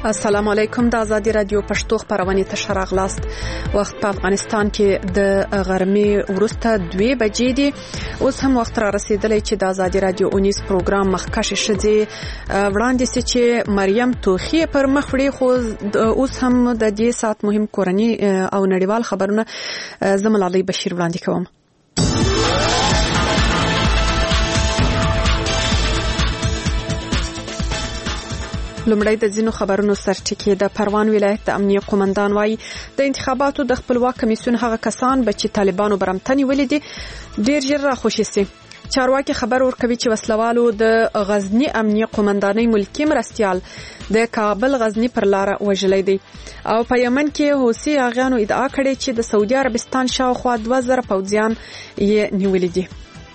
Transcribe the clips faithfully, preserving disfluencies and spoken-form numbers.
السلام علیکم. د آزادی رادیو پښتو خبرونه ته راغلاست. وخت په افغانستان کې د غرمې ورسته دوه بجې دي. اوس هم وخت را رسیدلی چې د آزادی رادیو اونیس پروګرام مخکښ شځي وړاندې سي چې مریم توخی پر مخ وړي، خو اوس هم د دې سات مهم کورنی او نړیوال خبرونه زمل علي بشیر وړاندې کوم. لومړی د ځینو خبرونو سرټکی. د پروان ولایت د امنیه قومندان وايي د انتخاباتو د خپلواک کمیسیون هغه کسان به چې طالبانو برمتنی ولیدي ډیر ژر راخوشي سي. چارواکي خبر ورکوي چې وسلوالو د غزنی امنیه قومندانۍ ملکی مرستيال د کابل غزنی پر لار وژلې دي او په یمن کې حوثي اغیانو ادعا کړې چې د سعودي عربستان شاوخوا دوه زره پوځیان یې نیولې دي.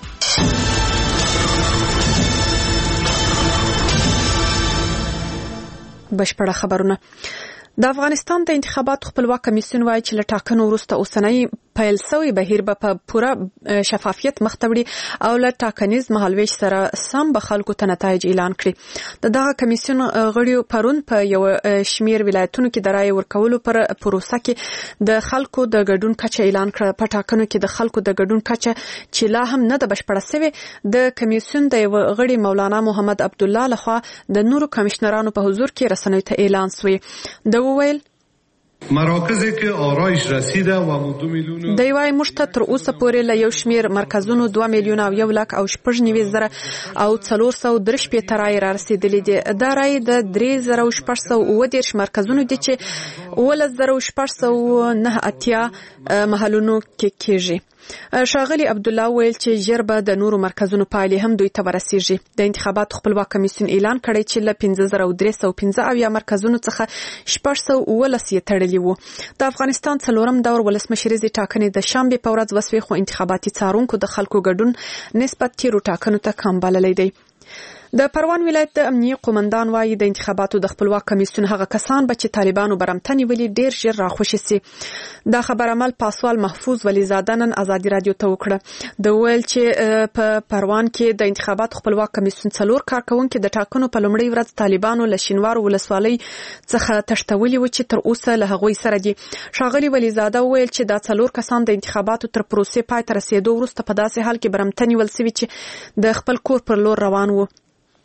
بشپړه خبرونه. د افغانستان د انتخاباتو خپلواک کمیسیون وايي چې له ټاکنو وروسته اوسنۍ پیل شوی بهیر به په پوره شفافیت مخ ته وړي او له ټاکنیز مهالویش سره سم به خلکو ته نتایج اعلان کړي. د دغه کمیسیون غړي پرون په یو شمیر ولایتونو کې د رای ورکولو پر پروسه کې د خلکو د ګډون کچه اعلان کړه. په ټاکنو کې د خلکو د ګډون کچه چې لا هم نه د بشپړه شوی، د کمیسیون د غړي مولانا محمد عبد الله لخوا د نورو کمشنرانو په حضور کې رسنیو ته اعلان شوی. د وویل مراکزی که آرایش رسیده و دو میلیون د وای مشته تر اوسه پورې له یو شمیر مرکزونو دوه میلیون او یو لک او شپږ نیوي زره او څلور سوه درې شپېته رای را رسیدلې دي. دا رای د درې زره او شپږ سوه اووه دېرش مرکزونو دي چې اوولس زره او شپږ سوه نهه اتیا محلونو کې کېږي. ښاغلي عبد الله ویل چې ژر به د نورو مرکزونو پایلې هم دوی ته ورسیږي. د انتخاباتو خپلواک کمیسیون اعلان کړی چې له پنځه زره درې سوه پنځه اویا مرکزونو څخه شپږ سوه اوولس یې تړلي وو. د افغانستان څلورم دور ولسمشریزې ټاکنې د شنبې په ورځ وسوې، خو انتخاباتي څارونکو د خلکو ګډون نسبت تیرو ټاکنو ته کم بللی دی. د پروان ولایت د امنیه قومندان وايي د انتخاباتو د خپلواک کمیسیون هغه کسان به چې طالبانو برمتنی ولی ډیر ژر راخوشي سي. دا خبر عمل پاسوال محفوظ ولیزاده نن آزادی رادیو ته وکړه. د ویل چې په پروان کې د انتخاباتو خپلواک کمیسیون څلور کارکونکو د ټاکنو په لومړۍ ورځ طالبانو له شینوار ولسوالۍ څخه تښتولي و چې تر اوسه له هغوی سره دي. ښاغلي ولیزاده ویل چې دا څلور کسان د انتخاباتو تر پروسې پای ته رسیدو وروسته په داسې حال کې برمتنی ول سوي چې د خپل کور پر لور روان وو.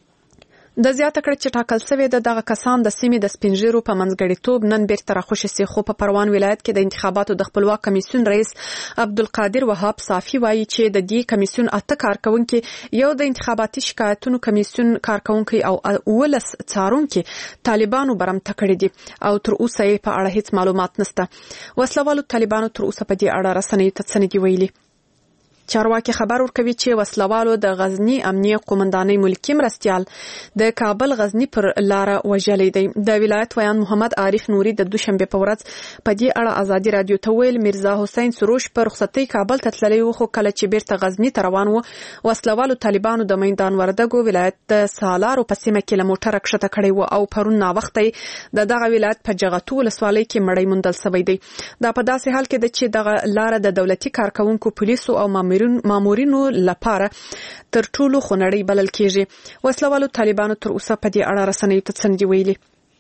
د زیاته کړ چې ټاکل شوی د دغه کسان د سیمې د سپینژیرو په منځګړیتوب نن بیرته راخوشي سي. خو په پروان ولایت کې د انتخاباتو د خپلواک کمیسیون رئیس عبدالقادر وهاب صافي وايي چې د دې کمیسیون اته کارکونکو، یو د انتخاباتي شکایتونو کمیسیون کارکونکو او اولس څارونکو طالبانو برمته کړی دي او تر اوسه یې په اړه هیڅ معلومات نشته. وسلوالو طالبانو تر اوسه په دې اړه رسنیو ته څه نه دي ویلي. چارواکي خبر ورکوي چې وسلوالو د غزنی امنیه قومندانۍ ملکی مرستيال د کابل غزنی پر لار وژلې دي. د ولایت ویان محمد عارف نوري د دوشنبه په ورځ په دې اړه آزادی رادیو ته ویل میرزا حسین سروش پر رخصتۍ کابل ته تللی و، خو کله چې بیرته غزنی ته روان و وسلوالو طالبانو د میدان وردګو ولایت د سالارو په سیمه کې له موټر کښته کړی و او پرون نا وخت د دغه ولایت په جغتو ولسوالۍ کې مړی موندل شوی دی. دا په داسې حال کې د چې دغه لار د دولتي کارکونکو پولیسو او مامورینو لپاره تر ټولو خونړی بلل کیږي. وسلوالو طالبانو تر اوسه په دې اړه رسنیو ته څه ویلي.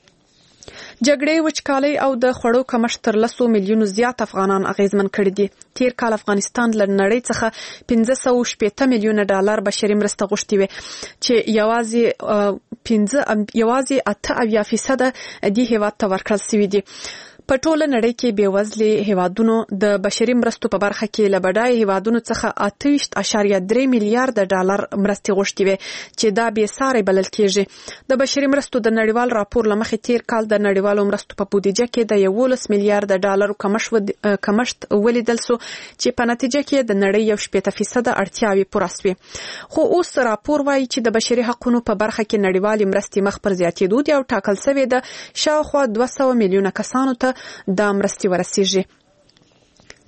جګړې، وچکالۍ او د خوړو کمښت تر لسو میلیونو زیات افغانان اغیزمن کړي دي. تیر کال افغانستان له نړۍ څخه پنځه سوه شپېته میلیونه ډالر بشري مرسته غوښتي وي چې یوازې پنځه یوازې اته اویا فیصد دې هیواد ته ورکړل شوي دي. په ټوله نړۍ کې بېوزلي هیوادونو د بشري مرستو په برخه کې له بډای هیوادونو څخه اته ویشت اعشاریه درې میلیارډ ډالر مرستې غوښتي وي چې دا بې ساري بلل کېږي. د بشري مرستو د نړیوال راپور له مخې تیر کال د نړیوالو مرستو په بودیجه کې د یولس میلیارډ ډالرو کمښت ولیدل شو چې په نتیجه کې د نړۍ یو شپېته فیصد اړتیاوې پوره شوې. خو اوس راپور وايي چې د بشري حقوقو په برخه کې نړیوالې مرستې مخ پر زیاتېدو دي او ټاکل شوې ده شاوخوا دوه سوه میلیونه کسانو ته دا مرستې ورسیږي.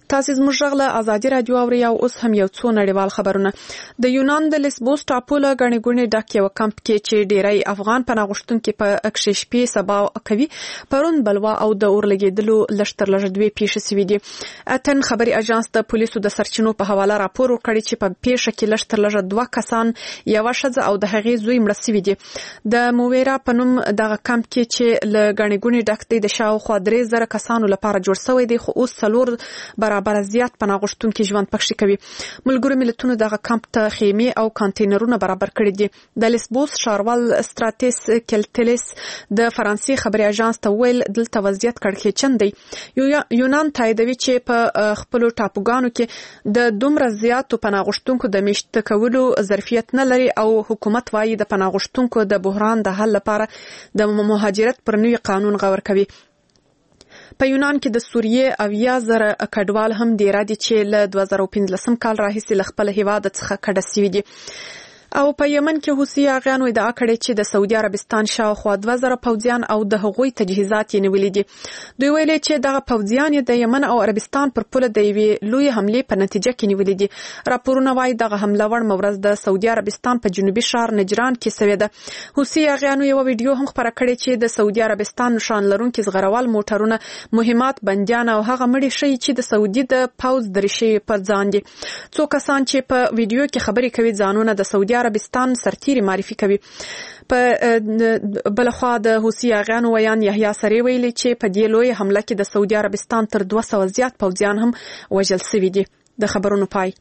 تاسو زموږ غږ له ازادي رادیو اورئ او اوس هم یو څو نړیوال خبرونه. د یونان د لیسبوس ټاپو له غني ګونې ډک یو کمپ کې چې ډیری افغان پناه غوښتونکي په اکشې شپې سبا کوي پرون بلوا او د اورلګېدلو لشتر لږدوي پیښه شوې دي. اتن خبري اژانس د پولیسو د سرچینو په حواله راپور ورکړی چې په پیښه کې لشتر لږ دوه کسان یو ښځه او د هغې زوی مړ شوي دي. د مویرا په نوم دغه کمپ کې چې له غني ګونې ډک دی د شاوخوا درې زره کسانو لپاره جوړ شوی دی خو اوس څلور برابر زیات پناه غوښتونکي ژوند پکښې کوي. ملګرو ملتونو دغه کمپ ته خیمې او کانټینرونه برابر کړي دي. د لیسبوس ښاروال ستراتیس کلتلیس د فرانسې خبري اژانس ته ویل دلته وضعیت کړکېچن دی. یونان تاییدوي چې په خپلو ټاپوګانو کې د دومره زیاتو پناه غوښتونکو د میشته کولو ظرفیت نه لري او حکومت وايي د پناه غوښتونکو د بحران د حل لپاره د مهاجرت پر نوي قانون غور کوي. په یونان کې د سوریې اویا زره کډوال هم ډیر دي چې له دوه زره پنځلسم کال راهیسې له خپل هیواد څخه کډه شوي دي. او په یمن کې حوثي اغیانو ادعا کړې چې د سعودي عربستان شاوخوا دوه زره پوځیان او د هغوی تجهیزات یې نیولي دي. دوی ویلي چې دغه پوځیان د یمن او عربستان پر پوله د یوې لوی حملې په نتیجه کې نیولي دي. راپورونه وايي دغه حمله ور مورز د سعودي عربستان په جنوبي ښار نجران کې شوې ده. حوثي اغیانو یو ویډیو هم خپاره کړی چې د سعودي عربستان نشان لرونکي زغروال موټرونه مهمات بندیان او هغه مړي شي چې د سعودي د پوځ درشي پر ځان دي. څو کسان چې په ویډیو کې خبرې کوي ځانونه د سعودي عربستان سرتیري معرفي کوي. په بلخوا د حوثي اغیانو ویان یحیی سری ویلي چې په دې لوی حمله کې د سعودي عربستان تر دوه سوه زیات پوځیان هم وژل شوي دي. د خبرونو پای.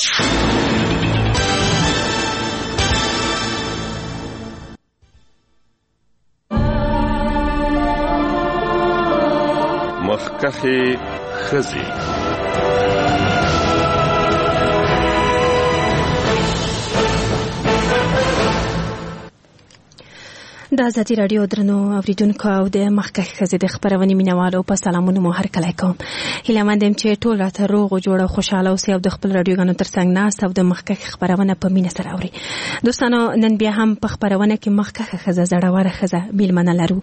مخکخي خزي د ازادي رادیو درنو اوریدونکو او د مخکخ خزي د خبرونې مینوالو په سلامونه مو هر کله کوم. هیله مند یم چې ټول راته روغ او جوړ او خوشاله اوسئ او د خپل رادیوګانو ترڅنګ ناست او د مخکخ خبرونه په مینه سره اوري. دوستانو نن بیا هم په خبرونه کې مخکخ خزه زړوره خزه میلمنه لرو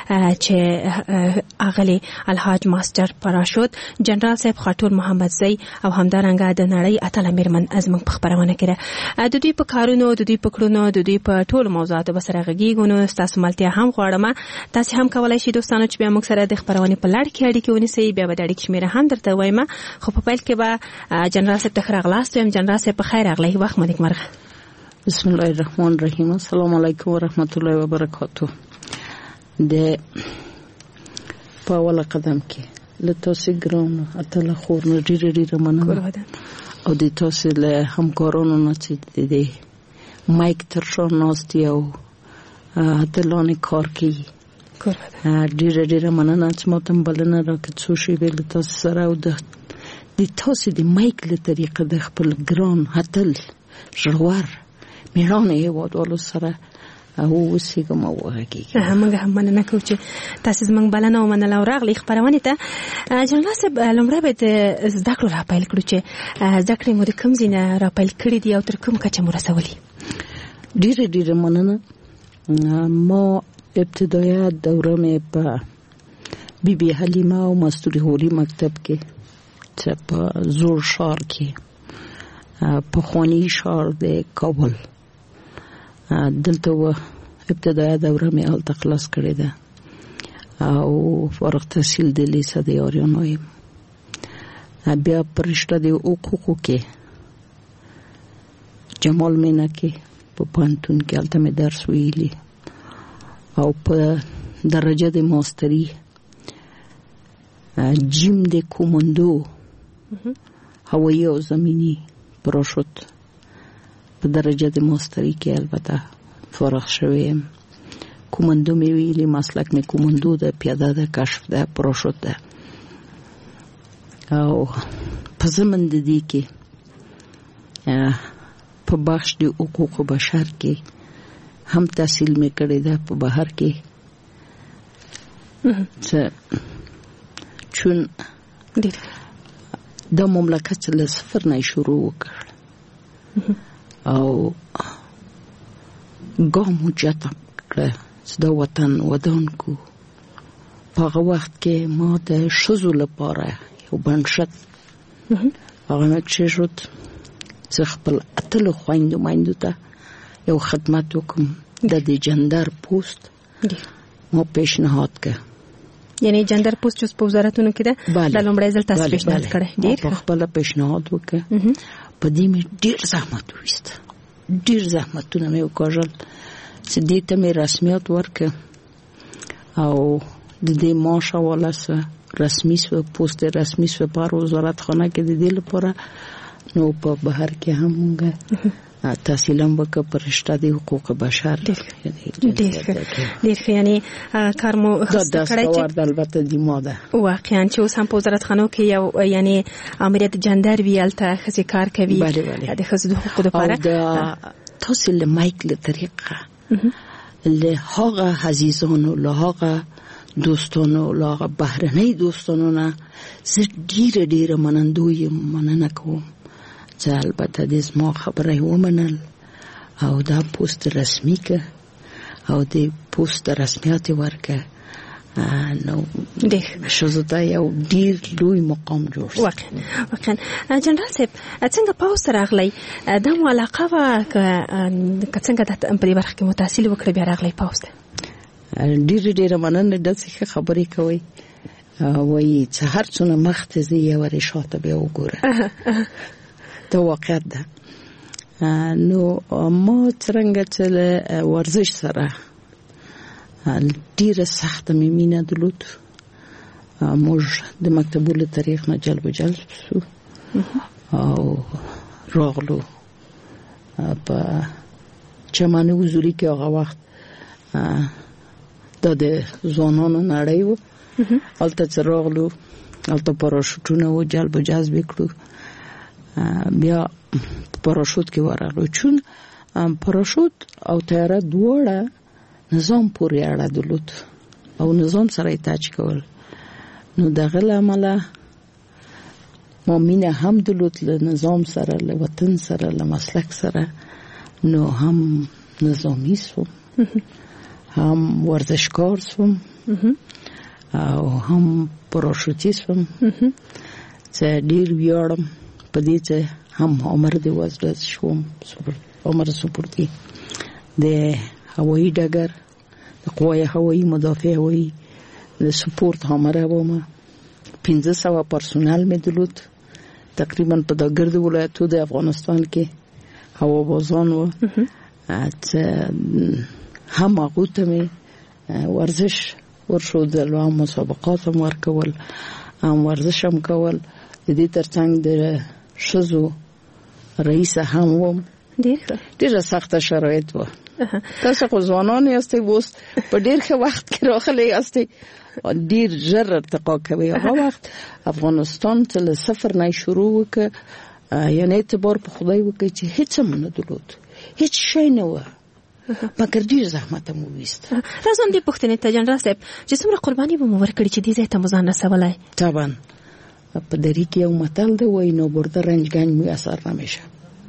چې اغلی الحاج ماستر پراشوت جنرال صاحب خاطر محمد زئی او همدارنګه د نړۍ اتل میرمن ازمن په خبرونه کې د دوی په کارونو د دوی په کړونو د دوی په ټول موضوعاتو بسره غږیږو. تاسو ملتیا هم غواړم تاسو هم کولای شئ دوستانو چې بیا موږ سره د خبرونه په لړ کې اړیکه ونیسئ. بیا به د اړیکې شمیره هم درته وایم خو په پیل کې به جنرال صاحب ته ښه راغلاست وایم. جنرال صاحب په خیر راغلی وخت مو نیکمرغه. بسم الله الرحمن الرحیم. السلام علیکم ورحمت الله وبرکاته. د په اوله قدم کې له تاسو ګران اتل خور نه ډیره ډیره مننه او د تاسو له همکارانو نه چې د مایک تر شا ناست یو اتلانی کار کوي. ډیره ډیره مننه چې ما ته بلنه راکړه څو شیبې له تاسو سره او د تاسو د مایک له طریقه د خپل ګران اتل ژور میړانه هیوادوالو سره اوسېږم او وغږېږم. موږ هم مننه کوو چې تاسو زموږ بلنه ومنله او راغلئ خپرونې ته. جنرال صاحب لومړی باید زده کړو راپیل کړو چې زده کړې مو د کوم ځای نه راپیل کړي دي او تر کوم کچه مو رسولي؟ ډیره ډیره مننه. ما ابتدایه دوره مې په بی بی حلیمه او مستوری هوری مکتب کې چې په زور شهر کې په خوانی شهر د کابل دلته و ابتدایه دوره مې هلته خلاص کړې ده او فارغ تحصیل د لیسه د آریانا یم. بیا په رشته د حقوقو کې جمال مینه کې په پوهنتون کې هلته مې درس ویلي او په درجه د ماستري جیم د کومندو هوایی او زمینی پراشوت په درجه د ماستري کې البته فارغ شوی یم. کومندو مې ویلي مسلک مې کومندو ده، پیاده ده، کشف ده، پراشوت ده. او په زمن د دې کې په بخش د حقوق بشر کې هم تحصیل مې کړی ده په بهر کې چې چون د مملکت له صفر نه شروع وکړ او ګام اوچته کړه چې د وطن ودان کو. په هغه وخت کې ما د ښځو لپاره یو بنسټ هغه مې کېښود چې خپل اتلو خویندو میندو ته یو خدمت وکړم د دې جندر پوسټ مو پیشنهاد کړ. یعنی جندر پوسټ چې په وزارتونو کې ده د لومړی ځل تاسو پیشنهاد کړی. ډېر په خپل پیشنهاد وکړ. په دې مې ډېر زحمت وایست، ډېر زحمتونه مې وکړل چې دې ته مې رسمیت ورکړ او د دې معاش حواله سره رسمي سو پوسټ رسمي سو په وزارت خانه کې د دې لپاره نو په بهر کې هم موږ تحصیلم وکړ پر رشته د حقوق بشر. ډېر یعنی کار مو خسته کړی چې البته د ماده واقعا چې اوس هم په وزارت خانه کې یو یعنی امریت جندر ویلته خزي کار کوي د خزو د حقوقو لپاره. تاسو له مایک له طریقه له هغه عزیزانو له هغه دوستانو له هغه بهرنۍ دوستانو نه زه ډېره ډېره منندوی مننه کوم چې البته د زما خبره ومنل او دا پوسټ رسمي که او د پوسټ رسمیت ورکه نو شزو ته یو ډېر لوی مقام جوړ شو. واقعا واقعا جنرال صاحب څنګه پاوس راغلی دا مو علاقه وه که څنګه په دې برخه کې مو تحصیل وکړی بیا راغلی پاوس ته؟ ډېرې ډېره مننه داسې ښه خبرې کوئ وایي چې هر څونه مخته ځي یو ورې شاته بیا وګوره. دا واقعیت ده. نو ما څرنګه چې له ورزش سره ډېره سخته مې مینه درلود موږ د مکتبو له طریق نه جلب و جلب شو او راغلو په چمن حضوري کې هغه وخت دا د ځوانانو نړۍ و هلته چې راغلو هلته پاراشوټونه و جلب و جذب کړو بیا پاراشوت کې ورغلو چون پاراشوت او طیاره دواړه نظام پورې اړه درلود او نظام سره اتاچ کول نو دغه له امله ما مینه هم درلود له نظام سره له وطن سره له مسلک سره نو هم نظامی سوم هم ورزشکار سوم او هم پاراشوتي سوم چې ډېر ویاړم په دې چې هم عمر دې وزرد شوم عمر سپورتي د هوایي ډګر د قوای هوایي مدافع هوایي د سپورت همره وم پنځه سوه پرسونل مې درلود تقریبا په دا ګرد ولایتو د افغانستان کې هوا بازان و چې هم هغو ته مې ورزش ورښودل او مسابقات هم ورکول هم ورزش هم کول د دې ترڅنګ د ښځو رئیسه هم وم ډېره سخته شرایط و تاسو خو ځوانان یاستئ اوس په ډېر ښه وخت کې راغلی یاستئ ډېر ژر ارتقا کوي هغه وخت افغانستان چې له صفر نه شروع وکړه یعنې اعتبار په خدای وکړي چې هیڅ هم نه درلود هیڅ شی نه و مګر ډېر زحمت مو ویست راځم دې پوښتنې ته جنرال صاحب چې څومره قرباني به مو ورکړي چې دې ځای ته مو ځان رسولی طبعا په دری کې یو متل دی وایي نو برده رنجگنج میسر نمیشه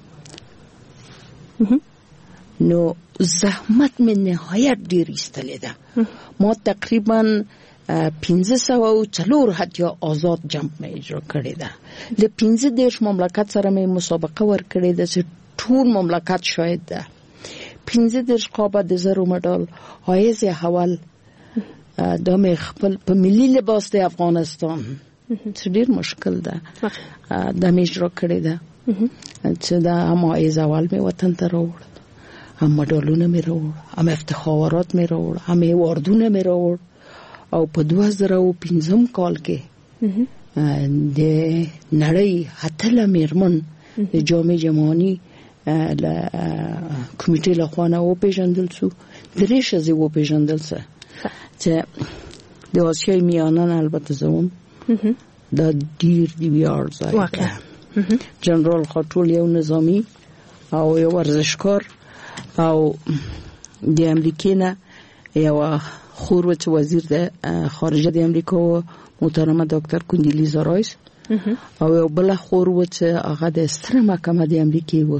نو زحمت من نهایت ډیر ایستلی ده ما تقریبا پنځه سوه او څلور حتی آزاد جمپ مې اجرا کړې ده له پنځه دېرش مملکت سره مې مسابقه ورکړې ده چې ټول مملکت شاهد ده پنځه دېرش قابه د زرو مډال حایز اول دا مې خپل په ملي لباس د افغانستان چې ډېر مشکل ده دا مې اجرا کړې ده چې دا هم حایز اول مې وطن ته راوړ هم مډالونه مې راوړ هم افتخارات مې راوړ هم ایواردونه مې راوړ او په دوه زره او پنځم کال کې د نړۍ اتله میرمن د جام جهاني له کمیټې لخوا نه وپېژندل شو درې ښځې وپېژندل شوه چې د آسیای میانه البته زه وم دا ډېر د ویاړ ځای ده جنرال خاټول یو نظامي او یو ورزشکار او د امریکې نه یوه خور و چې وزیر د خارجه د امریکا و محترمه ډاکټر کوندیلیزا رایس او یو بله خور و چې هغه د ستره محکمه د امریکې و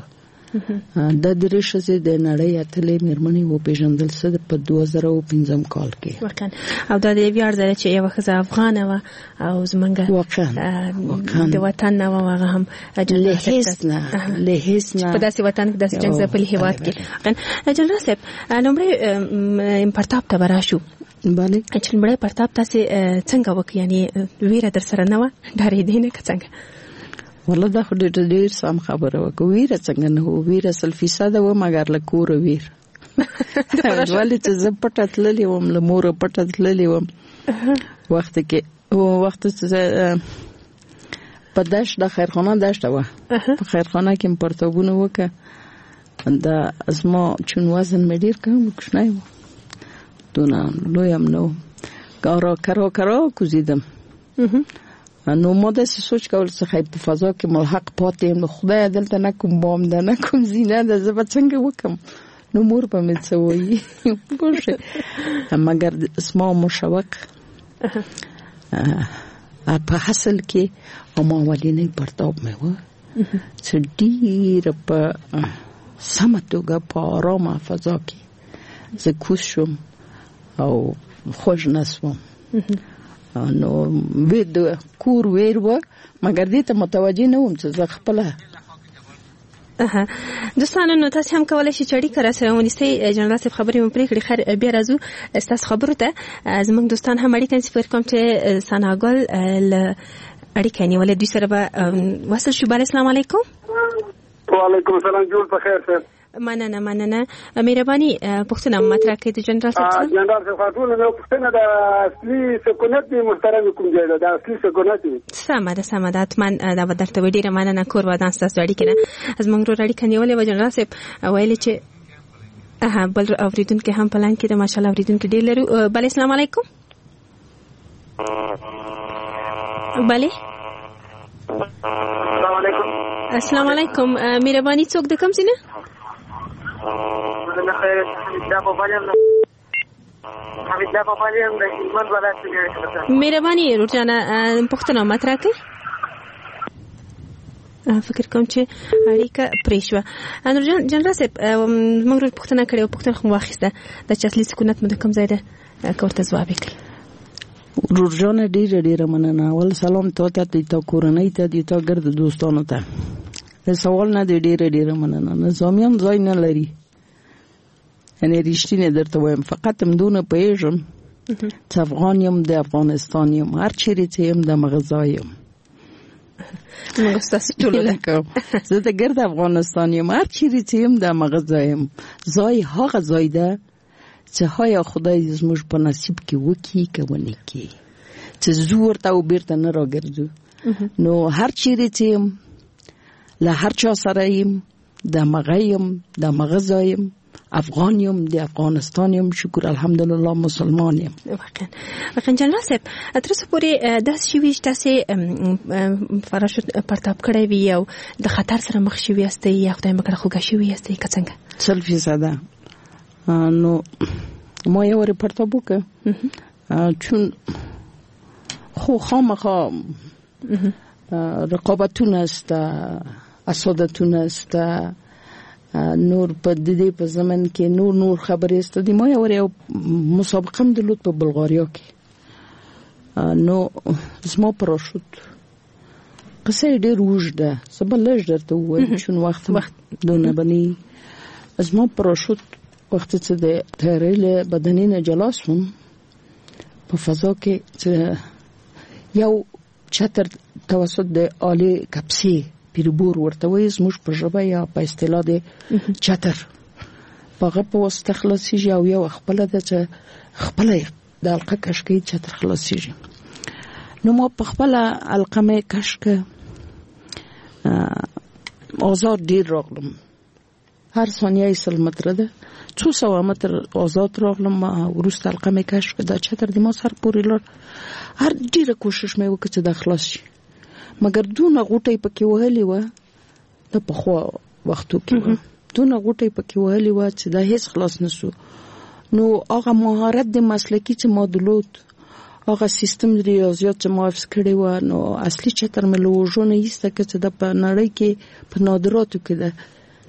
د درې ښځې د نړۍ اتلې مېرمنې وپېژندل څه په دوه زره او پنځم کال کې. واقعا او دا د ویاړ ځای چې یوه ښځه افغانه وه او زمونږ واقعا د وطن نه وه، هغه هم له هېڅ نه له هېڅ نه په داسې وطن کې داسې جنګ ځپلي هېواد کې. جنرال صاحب لومړی پرتاب ته به راشو. بله چې لومړی پرتاب تاسې څنګه وکړ؟ یعنې ویره در سره نه وه؟ ډارېدې نه که څنګه؟ والله دا خو ډېر ډېر سم خبره وکړه. ویره څنګه نه وه؟ ویره سل فیصده وه، مګر له کوره ویر ولې چې زه پټه تللې وم، له موره پټه تللې وم. وخت کې وخت چې په دشت د خیرخانه دشته وه، په خیرخانه کې مې پرتابونه وکړه. دا زما چون وزن مې ډېر کم و، کوچنی و، دونه لوی هم نه و. کرا کرا کرا کوزیدم. نو ما داسې سوچ کول څخه په فضا کې ملحق پاتې یم، نو خدای دلته نه کوم بام ده نه کوم زینه ده، زه به څنګه وکم؟ نو مور به مې څه وایي پوه. مګر زما مشوق په حاصل کې ما اولینی پرتاب مې و چې ډېره په سمه توګه په آرامه فضا کې زه کوز شوم او خوږ نه شوم. نو ویر د کور ویر و، مګر دې ته متوجه نه وم چې زه خپله. دوستانو نو تاسو هم کولای شئ چې اړیکه راسره ونیسئ. جنرال صاحب خبرې مو پرې کړې، خیر بیا راځو ستاسو خبرو ته. زموږ دوستان هم اړیکه نصفر کوم چې ثناګل اړیکه نیولې، دوی سره به وصل شو. بله السلام علیکم. وعلیکم السلام. جوړ په خیر صاحب. مننه مننه. مهرباني پوښتنه مطرح کړئ د جنرال صاحب څخه. جنرال صاحب خاطر نو پوښتنه د اصلي سکونت دی محترم کوم ځای ده؟ د اصلي سکونت دی. سمه ده سمه ده، اتمن دا به درته ډیره مننه. کور ودان ستاسو اړیکه نه از موږ ورو اړیکه نیولې و. جنرال صاحب ویلي چې اها بل اوریدونکو هم پلان کې د ماشاءالله اوریدونکو ډیر لرو. بله السلام علیکم. بله السلام علیکم. السلام علیکم. مهرباني څوک د کوم ځای نه؟ مهرباني روزانه پښتنه مطرح کړئ. فکر کوم چې اړیکه پرې شوه. جنرال صاحب موږ پښتنه کړې او پښتنه خو واخیسته د چې اصلي سکونت مو د کوم ځای ده که ورته ځواب یې کړئ. روزانه ډېره ډېره مننه. اول سلام تا ته، د تا کورنۍ ته، د تا ګرد دوستانو ته. د سوال نه دی ډېره ډېره مننه. نظامیان ځای نه لري، یعنی رښتینې درته وایم، فقط همدونه پوهېږم چې افغان یم، د افغانستان یم، هر چیرې چې یم د مغه ځای یم. زه د ګرد افغانستان یم، هر چیرې چې یم د مغه ځای یم. ځای هغه ځای ده چې هایا خدای زموږ په نصیب کې وکړي که ونه کړي، چې زو ورته او بیرته نه راګرځو. نو هر چیرې چې یم، له هر چا سره یم، د مغه یم، د مغه ځای یم، افغان یم، د افغانستان یم، شکر الحمدلله مسلمان یم. واقعا واقعا جنرال صاحب تر اوسه پورې داسې شوي چې تاسې پراشوت پرتاب کړی وي او د خطر سره مخ شوي یاستئ یا خدای مکړه خوږه شوي یاستئ که څنګه؟ سل فیصده. نو ما یو وارې پرتاب وکړه، چون خو خامخا رقابتونه است، اسادتونه است، نور په دې په زمن کې نور نور خبرې است. د ما یو یو مسابقه هم درلود په بلغاریا کې. نو زما پراشوت قصه ډېر اوږده، زه به لږ درته ووایم چون وخت وخت دونه بني. زما پراشوت وخت چې د طیارې له بدنې نه جلا شوم په فضا کې چې یو چتر توسط د آلې کپسې پیربور ورته وایي زموږ په ژبه یا په اصطلاح د چتر په هغه په واسطه خلاصېږي او یو خپله ده چې خپله د حلقه کشکۍ چتر خلاصېږي. نو ما په خپله حلقه مې کشکه آزاد ډېر راغلم، هر ثانیه یې سل متره ده، څو سوه متر آزاد راغلم. وروسته حلقه مې کشف کړه، دا چتر د ما سر پورې لاړ. هر ډېره کوشش مې وکړه چې دا خلاص شي، مګر دونه غوټۍ پکې وهلې وه، د پخوا وختو کې وه، دونه غوټۍ پکې وهلې وه چې دا هیڅ خلاص نه شو. نو هغه مهارت د مسلکي چې ما درلود، هغه سیستم ریاضیات چې ما حفظ کړی و، نو اصلي چتر مې له اوږو نه ایسته که چې دا په نړۍ کې په نادراتو کې ده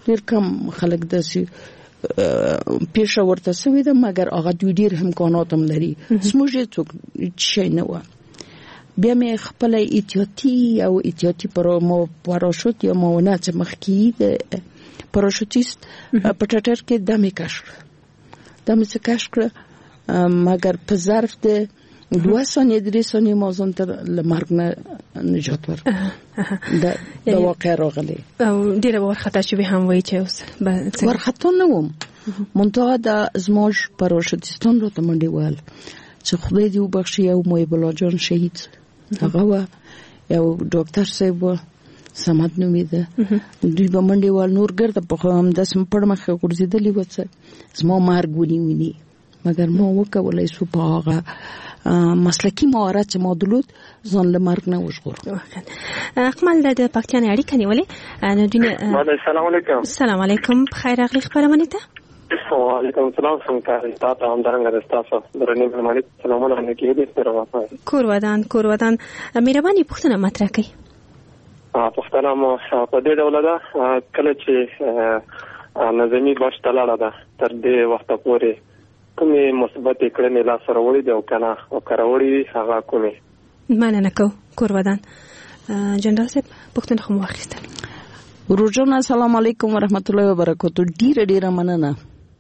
ډیر کم خلک داسې پیښه ورته سوې ده، مګر هغه دوی ډیر امکانات هم لري. زموږ یې څوک شی نه وه. بیا مې خپله احتیاطي او احتیاطي پاراشوت یا معاونه چې مخکې د پاراشوتیست په ټټر کې دا مې کشف کړه دا مې څه کشف کړه مګر په ظرف د دوه ثانیې درې ثانیې ما ځان ته له مرګ نه نجات ورکړ. دا واقع راغلی او ډېره به وارخطا شوې هم وایي چې اوس وارخطا نه وم، منتها دا زموږ پاراشوتیستان راته منډې ویل چې خدای دې وبخښي یو محب الله جان شهید هغه وه، یو ډاکټر صاحب وه صمد نومېده، دوی به منډې ویل نور ګرده په همداسې مې پړ مخې غورځېدلي وه څه زما مرګ ونیوني، مګر ما وکولی سو په هغه مسلکي مهارت چې ما درلود ځان له مرګ نه وژغورم. اکمل د پکتیا نه اړیکه نیولې نو دوی السلام علیکم. السلام علیکم، بخیر راغلی خپرونې ته. وعلیکم السلام. څنګه تاسو هم درنګ تاسو درنې برمالي سلامونه نه کېږي سترګه کور ودان کور ودان مهرباني پوښتنه مطرح کړئ. پښتنه مو په دې ډول ده کله چې نظامی باش تلاړه ده تر دې وخت پورې کومې مثبت کړنې لا سره وړي دي او کنه او کراوړي هغه کومې مننه کو کور ودان جنرال صاحب پښتنه خو واخیستل. ورجون السلام علیکم ورحمت الله وبرکاتہ. ډیره ډیره مننه.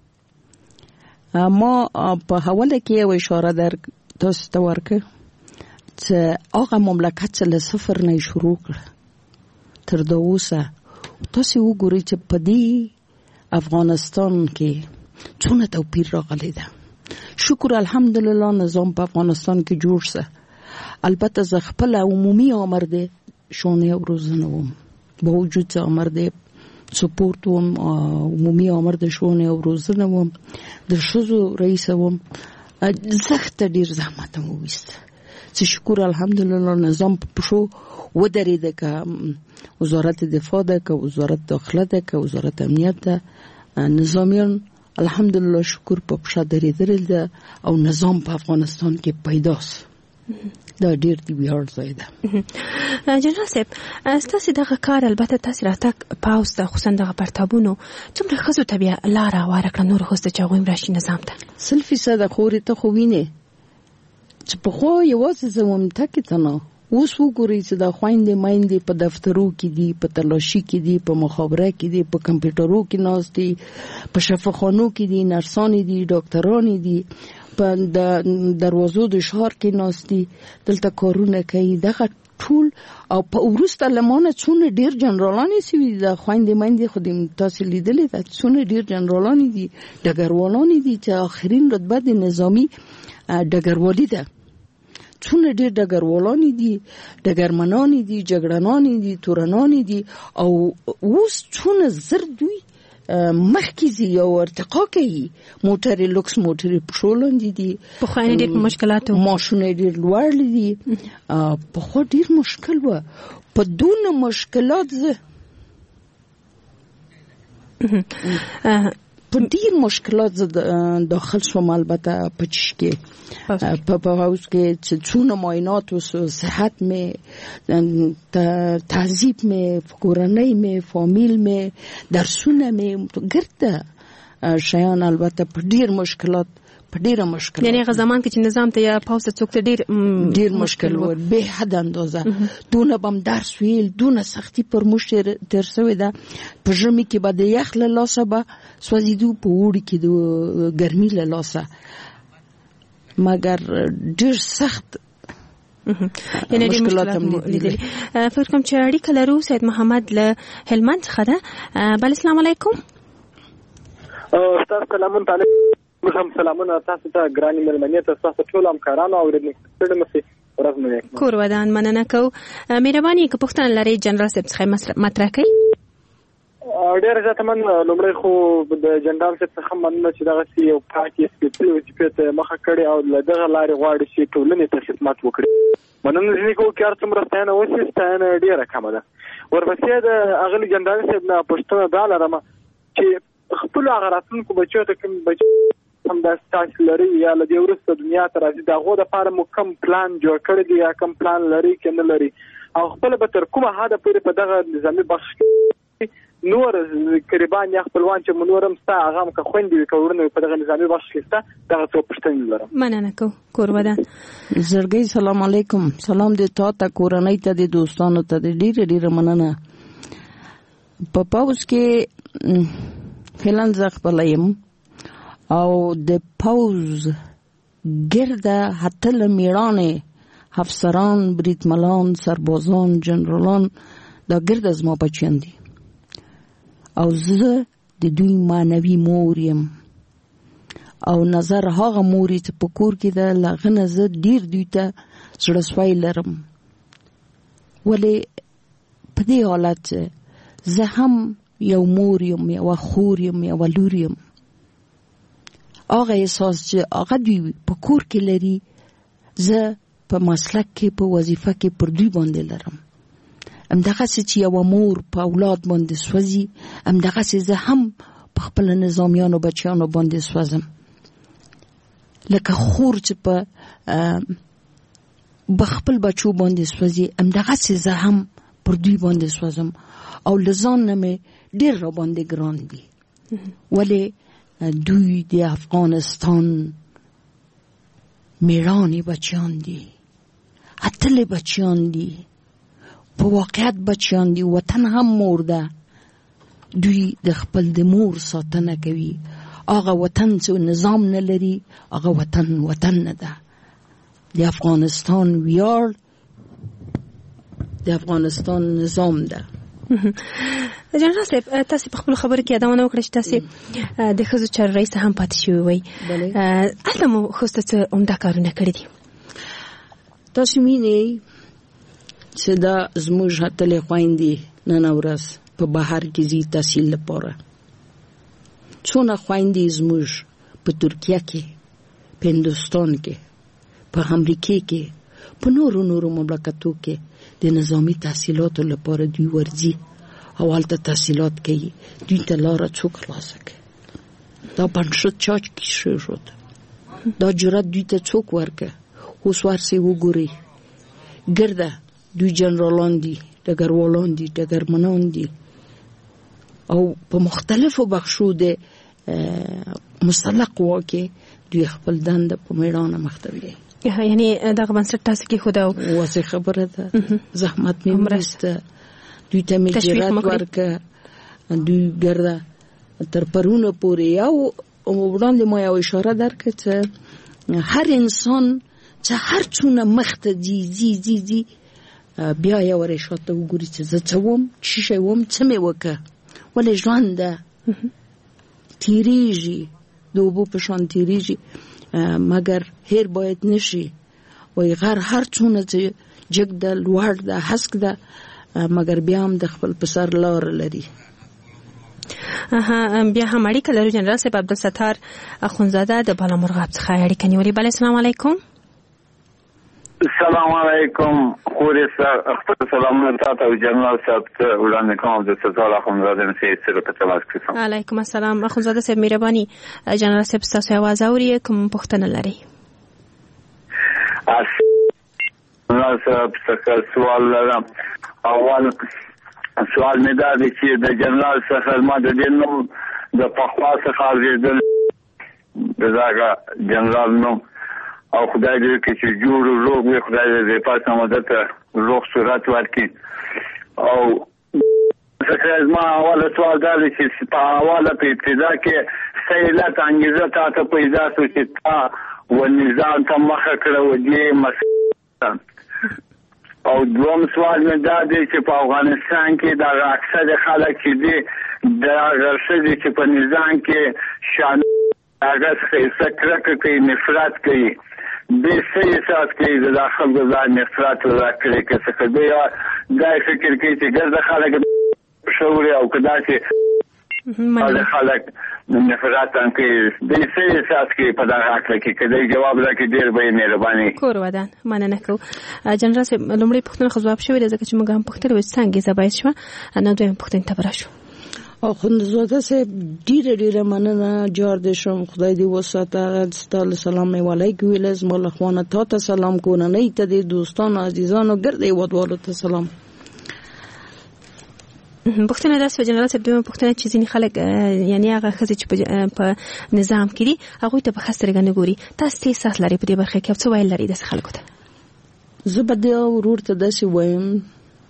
ما په حواله کې یو اشاره در تاسو ته ورکړه چې هغه مملکت چې له صفر نه شروع کړ تر دا اوسه تاسو وګورئ چې په دې افغانستان کې څونه توپیر راغلی ده. شکر الحمدلله نظام په افغانستان کې جوړ شه. البته زه خپل عمومي امر دی شونه او روزنه وم با وجود چې امر دی سپورت وم عمومي امر د شونه او روزنه وم د شوزو رئیس وم زخت ډیر زحمت مو وست چې شکر الحمدلله نظام په شو ودرېده که وزارت دفاع ده که وزارت داخله ده که وزارت امنیت ده نظامیان الحمدلله شکر په پښه درېدل ده او نظام په افغانستان کې پیداست. دا ډیر دی ویاړ ځای ده. جنرال صاحب ستاسو دغه کار البته تاسو راتګ پاوس ته خصوصا دغه پرتابونو څومره ښځو ته بیا لاره واره کړه نور هوسته چې هغوی هم راشي نظام ته؟ سل فیصده خورې ته خو وینې چې پخوا یوازې زه وم تکې ته نه، اوس وګورئ چې دا خویندې میندې په دفترو کې دي، په تلاشي کې دي، په مخابره کې دي، په کمپیوټرو کې ناست دي، په شفاخانو کې دي، نرسانې دي، ډاکټرانې دي، په دروازو د ښار کې ناست دي، دلته کارونه کوي. دغه ټول او په وروسته لمانه څونه ډیر جنرالانې سوي دي. د خویندې میندې خو دې تاسو لیدلې ده څونه ډیر جنرالانې دي، ډګروالانې دي چې آخرین رتبه د نظامي ډګروالي ده. څونه ډیر ډګروالانې دي، ډګرمنانې دي، جګړنانې دي، تورنانې دي او اوس څونه زر دوی مخکې ځي او ارتقا کوي. موټرې لوکس موټرې پښو لاندې دي، پخواني ډېر په مشکلاتو ماشونه ډېر لوړ دي. پخوا ډېر مشکل وه. په دونه مشکلات زه په ډېر مشکلات زه داخل شوم. البته په چش کې په پاوس کې چې څونه معاینات وسو، صحت مې، تهذیب مې، کورنۍ مې، فامیل مې، درسونه مې ګرده شیان البته په ډېر مشکلات په ډېره مشکل یعنی هغه زمان کې چې نظام ته یا پاوس ته څوک ته ډېر ډېر مشکل و به حد اندازه. دونه بم درس ویل، دونه سختی پر موږ تېر شوې ده. په ژمي کې به د یخ له لاسه به سوځېدو، په اوړي کې د ګرمي له لاسه، مګر ډېر سخت یعنی ډېر مشکلات هم لیدلي. فکر کوم چې اړیکه لرو سید محمد له هلمند څخه ده. بل السلام علیکم. استاد سلامون علیکم. هم سلامونه تاسو ته ګراني ملمنې ته تاسو ټول همکارانو او ورنکسټډ مې ورځ مې کور ودان مننه کو. مهرباني که پښتنه لري جنرال صاحب څخه مطرح کړئ. ډېر زیات من لومړی خو د جنرال صاحب څخه مننه چې دغه یو پاکي سپیشل وظیفه ته مخه کړي او دغه لارې غواړي چې ټولنې ته خدمت وکړي. مننه چې کو کار څومره ستاینه وشي ستاینه ډېره کمه ده. ورپسې د اغلی جنرال صاحب نه پښتنه دا لرم چې خپل هغه راتلونکو بچو ته کوم بچ هم د تاسو لري یا له دې وروسته دنیا ته راځي دغه د لپاره مو کم پلان جوړ کړی دی یا کم پلان لري کنه لري او خپل به تر کومه حد پورې په دغه نظامي بخش نور قریبان یا خپلوان چې منورم ستا هغه هم که خويندې وي که ورونه په دغه نظامي بخش کې ستا دغه څو پوښتنې لرم. مننه کو کوربه ده. زړګی سلام علیکم. سلام دې تا ته کورنۍ ته دې دوستانو ته دې ډېره ډېره مننه. په پاوز کې فعلا زه خپله یم او د پاوز ګرده اتله میړانې افسران بریدملان سربازان جنرالان دا ګرده زما بچیان دي او زه د دوی معنوي مور یم او نظر هغه مورې چې په کور کې ده له هغه نه زه ډېر دوی ته زړهسوی لرم. ولې په دې حالت زه هم یو مور یم یوه خور یم یوه لور یم. هغه احساس چې هغه دوی په کور کې لري زه په مسلک کې په وظیفه کې پر دوی باندې لرم. همدغسې چې یوه مور په اولاد باندې سوځي همدغسې زه هم په خپله نظامیانو بچیانو باندې سوځم. لکه خور چې په خپل بچو باندې سوځي همدغسې زه هم پر دوی باندې سوځم او له ځان نه مې ډېر را باندې ګران دي. ولې دوی د افغانستان میړانې بچیان دي، اتلې بچیان دي، په واقعیت بچیان دي. وطن هم مور ده. دوی د خپل د مور ساتنه کوي. هغه وطن چې نظام نه لري هغه وطن وطن نه ده. د افغانستان ویاړ د افغانستان نظام ده. جنرال صاحب تاسو په خپل خبره کې ادامه وکړئ چې تاسو د ښځو چارو رئیس هم پاتې شوی وئ. هلته مو خوسته څه عمده کارونه کړي دي؟ تاسو وینئ چې دا زموږ اتلې خویندې نن ورځ په بهر کې ځي تحصیل لپاره. څونه خویندې زموږ په ترکیه کې، په هندوستان کې، په امریکې کې، په نورو نورو مملکتو کې د نظامی تحصیلاتو لپاره دوی ورځي او هلته تحصیلات کوي. دوی ته لاره څوک خلاصه کوي؟ دا بنشد چا کیښود؟ دا جرأت دوی ته څوک ورکړه؟ اوس ورسئ وګورئ، ګرده دوی جنرالان دي، ډګروالان دي، ډګرمنان دي او په مختلفو بخشو د مسلح قوا کې دوی خپل دنده په میړانه مخته وړي. یعنی دغه بنسټ تاسو کې خو دا واسه خبره ده. زحمت مې مرسته دوی ته مې جرأت ورکړه. دوی ګرده تر پرونه پورې یو وړاندې ما یو اشاره درکړه چې هر انسان چې هر څونه مخته ځي ځي ځي ځي بیا یې ورې شاته وګوري چې زه څه وم، څه شی وم، څه مې وکړه. ولې ژوند ده، تیریږي، د اوبو په شان تیریږي، مګر هیر باید نشي. وایي غر هر څونه چې جګ ده، لوړ ده، هسک ده، مګر بیا هم د خپل په سر لار لري. بیا هم اړیکه لرو. جنرال صاحب عبدالستار اخونزاده د بالامرغاب څخه اړیکه نیولې. بله السلام علیکم. السلام علیکم. خوري سره خپل سلامونه تاسو او جنرال صاحب ته وړاندې کوم. د ستاره اخونزاده مې سره په تماس کې یم. علیکم السلام. اخونزاده صاحب مهرباني جنرال صاحب تاسو आवाज اوري، کوم پوښتنه لري؟ اس جنرال صاحب څخه سوال لرم. اول سوال مې دا دی چې د جنرال څخه ما د دې نوم د پخوا څخه اورېدل دغه جنرال نوم او خدای دې کې چې جوړ روغ وي، خدای دې پاتې مدته روغ صورت ورکړي. او څخه ما اول سوال دا دی چې په حواله په ابتدا کې سیلات انګیزه تاسو پیدا شو چې تا و نظام ته مخه کړو دې مسله. او دوم سوال مې دا دی چې په افغانستان کې د اکثر خلک چې دي د غرشدي چې په نظام کې شان هغه څه کرکه کوي، نفرت کوي، د سې سات کې د داخل غزا نفرت راکړي کې څه کوي. دا فکر کوي چې ګرځه خلک شعور او کدا چې دا خلک نفرت کوي د سې سات کې په دغه حق کې کله جواب راکړي ډیر به مهرباني. کور ودان مننه کو. جنرال صاحب لومړی پوښتنه خو جواب شوې ده ځکه چې موږ هم پوښتنه وې څنګه زبایت شو. نو دویم پوښتنه ته براشو. اخوندزاده صاحب ډیره ډیره مننه. جار دې شم، خدای دې وساته. ستاسو سلام علیکم ویل زما له خوانه تا ته سلام کورنۍ ته دې دوستانو عزیزانو ګرد هیوادوالو ته سلام. پښتنه داسې جنرال صاحب دوی پښتنه چې ځینې خلک یعنی هغه ښځې چې په نظام کې دي هغوی ته په ښه سترګه نه ګوري. تاسو څه احساس لرئ په دې برخه کې او څه ویل لرئ داسې خلکو ته؟ زه به دا ورور ته داسې وایم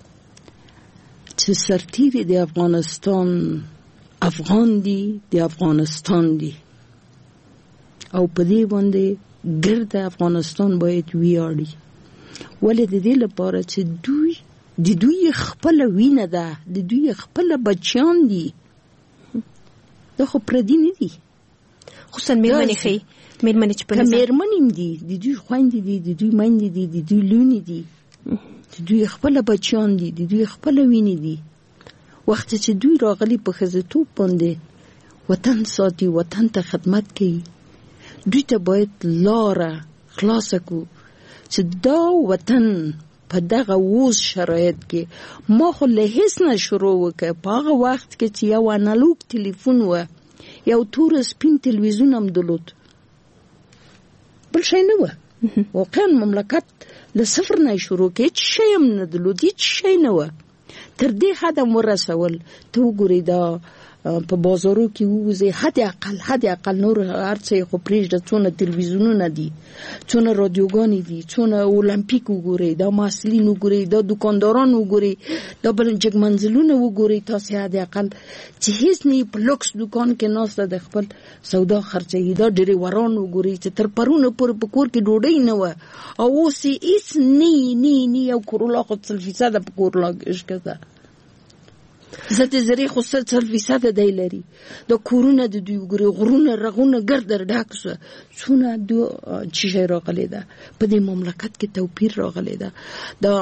چې سرتیري د افغانستان افغان دي، د افغانستان دي او په دې باندې ګرد افغانستان باید ویاړي. ولې د دې لپاره چې دوی د دوی خپل وینه ده، د دوی خپل بچیان دي، دا خو پردي نه دي. خصوصا میرمنې ښې میرمنې چې په نظام میرمنې دي، د دوی خویندې دي، د دوی میندې دي، د دوی لونې دي، د دوی خپل بچیان دي، د دوی خپل وینې دي. وخت چې دوی راغلي په ښځتوب باندې وطن ساتي، وطن ته خدمت کوي، دوی ته باید لاره خلاصه کړو چې دا وطن په دغه اوس شرایط کې ما خو له هیڅ نه شروع وکړه. په هغه وخت کې چې یو انالوګ تلیفون و، یو تور سپین تلویزیون هم درلود، بل شی نه و. واقعا مملکت له صفر نه شروع کې هیڅ شی هم نه درلود، هیڅ شی نه و. تر دې حده مو رسول. ته وګورئ دا په بازارو کې ووځي، حد اقل حد اقل نور هر څه خو پرېږده، څونه تلویزیونونه دي، څونه رادیوګانې دي، څونه اولمپیک وګورئ، دا محصلین وګورئ، دا دکانداران وګورئ، دا بل جګ منزلونه وګورئ. تاسې حد اقل چې هیڅ نه په لوکس دکان کې ناسته د خپل سودا خرڅوي. دا ډریوران وګورئ چې تر پرونه پورې په کور کې ډوډۍ نه وه او اوس یې هیڅ نه نه نه یو کرولا خو سل فیصده په کرولا شکسته زه د زری خو سل فیصده دی لري. دا کورونه د دوی وګورئ، غرونه رغونه ګرد ډک سوه. څونه دو چې شی راغلی ده په دې مملکت کې، توپیر راغلی ده. دا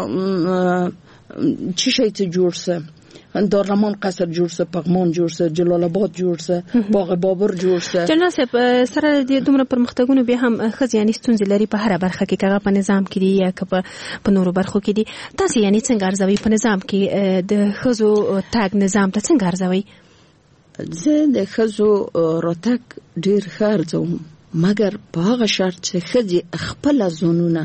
چې شی ته جوړ سه، دارالمان قصر جوړ سه، پغمان جوړ سه، جلال آباد جوړ سه، باغ بابر جوړ سه. جنرال صاحب سره د دومره پرمختګونو بیا هم ښځې یعنې ستونزې لري په هره برخه کې، که هغه په نظام کې دي یا که په نورو برخو کې دي. تاسې یعنې څنګه ارزوئ په نظام کې د ښځو تګ نظام ته څنګه ارزوئ؟ زه د ښځو راتګ ډېر ښه ارزوم، مګر په هغه شرط چې ښځې خپله ځانونه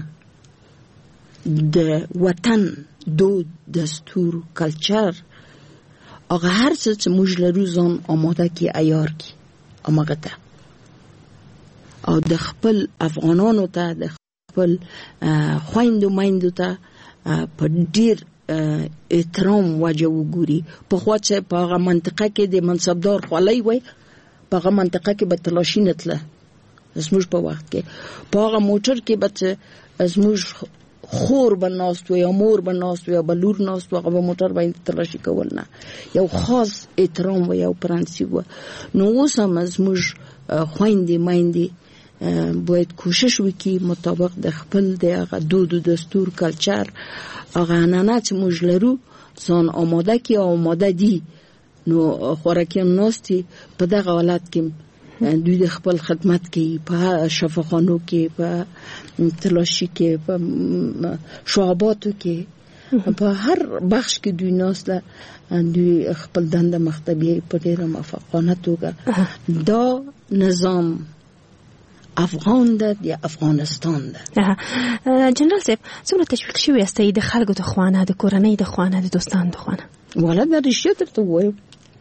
د وطن دود، دستور، کلچر، هغه هر څه چې موږ لرو ځان آماده کړي، عیار کړي هماغه ته، او د خپل افغانانو ته، د خپل خویندو میندو ته په ډېر احترام وجه وګوري. پخوا چې په هغه منطقه کې د منصبدار خولۍ وای، په هغه منطقه کې به تلاشي نه تله. زموږ په وخت کې په هغه موټر کې به زموږ خور به ناست و یا مور به ناست و یا به لور ناست و، هغه به موټر باندې تلاشي کول نه. یو خاص احترام و، یو پرنسیب و. نو اوس هم زموږ خویندې میندې باید کوشش وکړي مطابق د خپل د هغه دود و دستور، کلچر، هغه عنعنه چې موږ لرو ځان آماده کړي او آماده دي. نو خوراکیان ناستي په دغه حالت کې دوی د خپل خدمت کوي، په شفاخانو کې، په تلاشي کې، په شعباتو کې، په هر بخش کې دوی ناسته، دوی خپل دنده مختبیه په ډیره موفقانه توګه. دا نظام افغان ده یا افغانستان ده. جنرال صاحب څومره تشویق شوي یاستئ د خلکو د خوا، د کورنۍ د خوا، د دوستانو د خوا؟ والا دا رښتیا درته ووایم،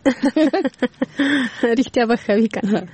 رښتیا به ښه وي که نه؟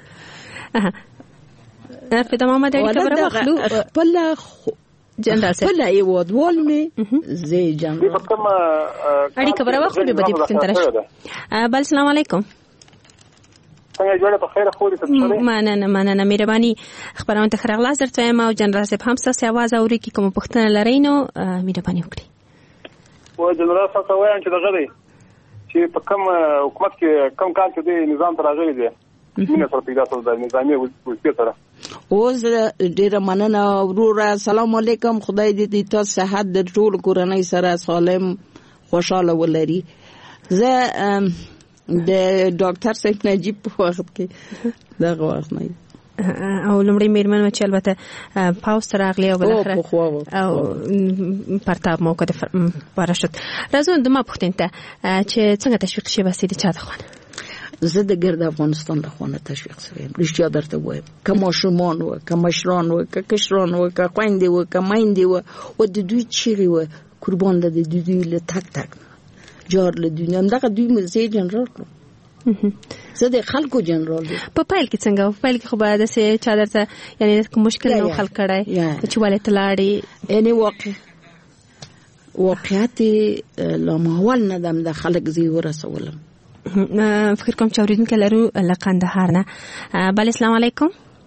فدا محمد اړیکه به راواخلو. خپله جنرال صاحب خپله هېوادوال مې زه جنرال اړیکه به راواخلو، بیا به دې پوښتنې ته راشو. بل سلام علیکم. څنګه جوړه په خیر خو دې؟ مننه مننه مهرباني. خبرونه ته ښه راغلاست درته وایم او جنرال صاحب هم ستاسې اواز اوري، که کومه پوښتنه لرئ نو مهرباني وکړئ. و جنرال صاحب ته وایم چې دغه دی چې په کوم حکومت کې کوم کال کې د نظام ته راغلی دی، مینه سره پیدا شول د نظامي وظیفې سره. اوس ډېره مننه وروره. سلام علیکم. خدای دې تاسو صحت د ټول کورنۍ سره سالم خوشاله ولري. زه د ډاکټر صاحب نجیب په وخت کې دغه وخت نه او لمړی میرمن چې البته پاوست راغلی او بالاخره او پرتاب موقع د پاراشوت راځو د ما پوښتنه ته چې څنګه تشویق شي واسي د چا د خوانه؟ زه د ګرد افغانستان له خوانه تشویق شوم. رښتیا درته وایم، که ماشومان و، که مشران و، که کشران و، که خویندې و، که میندې و، او د دوی چیغې و قربان د دوی له تک تک جار له دوی هم دغه دوی مرزي جنرال کړو زه د خلکو جنرال دی په پایل کې څنګه په پایل کې خو به داسې چا درته یعنی کوم مشکل نو حل کړای چې ولې تلاړي یعنی واقع واقعیت لامحول ندم د خلک زی ورسولم فکر کوم چې اوریدونکو لرو له قندهار نه بل اسلام علیکم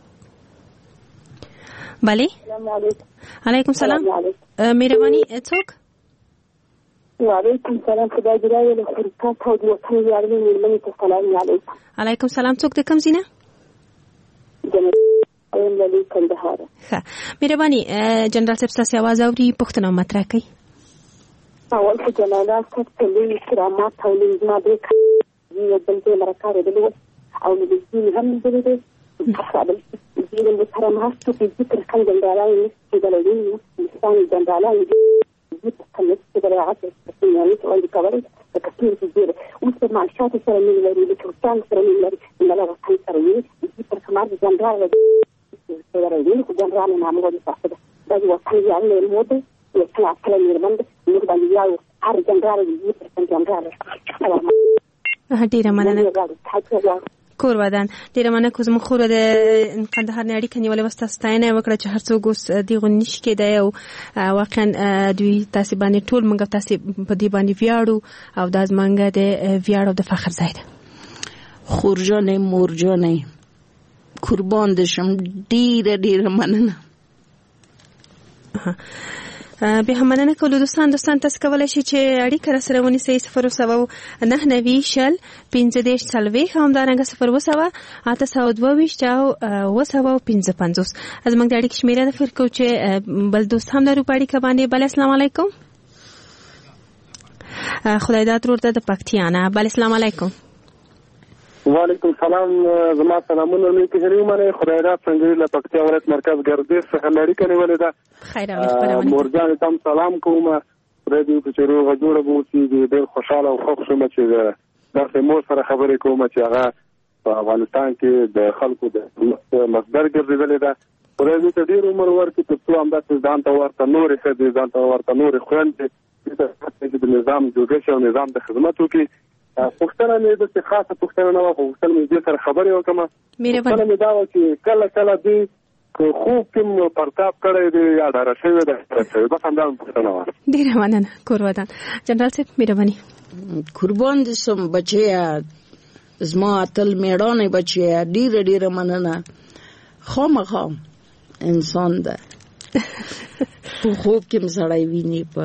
بله السلام علیکم علیکم سلام مهرباني څوک وعلیکم سلام خدای دې راوړي له خورکا ته د وطن یاري ملي ته سلام علیکم علیکم سلام څوک د کوم زینه جنرال ملي کندهار ښه مهرباني جنرال صاحب تاسو आवाज اوري پښتنه مطرح کوي اول څه جنرال صاحب ته لوی کرامات او لوی ماده یو بل دې مرکاره دلو او دې هم دې حسابل دې د کرامات په ذکر کله جنرالای چې دلوي انسان جنرالای تخلص بدرعات يعني تقول كبرت كثير كثير وصل مع الشاطئ سر من اللي بتوصل سر من اللي من لا وصل سر وين يجيب كمان جنرال سر وين وجنرال معمول بصحته ده وصل يعني الموضوع يطلع كلام يرمند يبقى ياو هر جنرال يجيب جنرال هټیره مننه کور ودان ډیره مننه کوم خو د قندهار نه اړیکه نیولې وسته ستاینه وکړه چې هر څوک اوس دیغه نش کېدای او واقعا دوی تاسو باندې ټول موږ تاسو په دې باندې ویاړو او د ازمنګ د ویاړو د فخر ځای ده خورجانې مورجانې قربان دې شم ډیره ډیره مننه به هم مننه کوم دوستان دوستان تاسو کولای شئ چې اړیکه را سره ونیسئ صفر سو نه نوي شل پنځه دېرش څلوېښت همدارنګه صفر سو اته سوه دوه ویشت او اوه سوه پنځه پنځوس زموږ د اړیکې شمېره ده فکر کوم چې بل دوست هم لرو په اړیکه باندې بل اسلام علیکم خدای داد ورته د پکتیا نه بل اسلام علیکم وعلیکم السلام زما سلامونه لیکي هرې منه خدای را څنګه له پکتیا ولایت مرکز ګردیز څخه لړۍ کوي ولدا خیر او خبرونه مورجان تم سلام کوم پرې دې چې روغه جوړه بو چې ډېر خوشاله او خوښ شوم چې دا مو سره خبرې کوم چې هغه په افغانستان کې د خلکو د مصدر ګرځیدل ده پرې دې ډېر عمر ورکې ته څو همداسې ځان ته ورته نورې ښځې ځان ته ورته نورې خویندې چې د نظام جوړښت او نظام د خدمت وکړي پښتنه مې د خاصه پښتنه نه وه پښتنه مې دې سره خبرې وکړم پښتنه مې دا وه چې کله کله دې خوب کې پرتاب کړی دی یا ډاره شوې ده بس همدا پښتنه وه ډېره مننه کور ودان جنرال صاحب مهرباني قربان دې سم بچیا زما اتل میړانې بچیا ډېره ډېره مننه خامخا انسان ده په خوب کې مزړای ویني په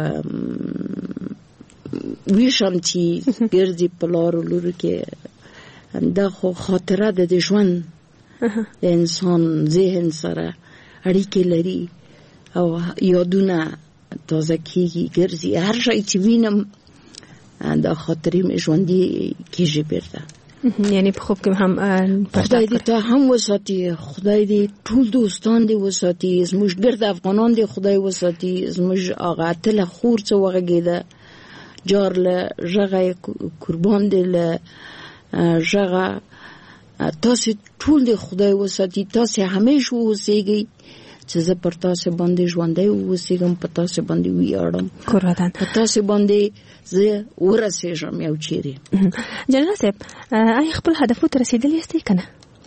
ویشم چې ګرځي په لارو لورو کې دا خو خاطره ده د ژوند د انسان ذهن سره اړیکې لري او یادونه تازه کېږي ګرځي هر شی چې وینم دا خاطرې مې ژوندي کېږي بیرته یعنی په خوب کې هم خدای دې ته هم وساتي خدای دې ټول دوستان دې وساتي زموږ ګرد افغانان دې خدای وساتي زموږ هغه اتله خور څه وغږېده جار له ژغه قربان دې له ژغه تاسو ټول دې خدای وساتي تاسو همیشه اوسېږئ چې زه پر تاسو باندې ژوندی اوسېږم په تاسو باندې ویاړم قربان په تاسو باندې زه ورسېږم یو چیرې جنرال صاحب آیا خپل هدفو ته رسېدلی یاستئ که نه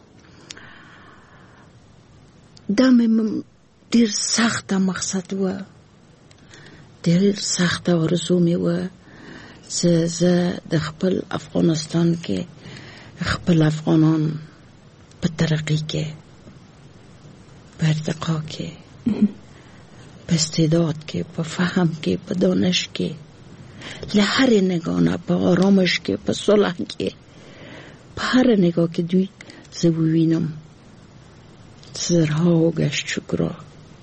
دا مې ډېر سخته مقصد و ډېر سخته ارزو مې و چې زه د خپل افغانستان کې خپل افغانان په ترقی کې په ارتقا کې په استعداد کې په فهم کې په دانش کې له هر نگاه نه په آرامش کې په صلح کې په هر نگاه کې دوی زه ووینم زرها و گشت شکرا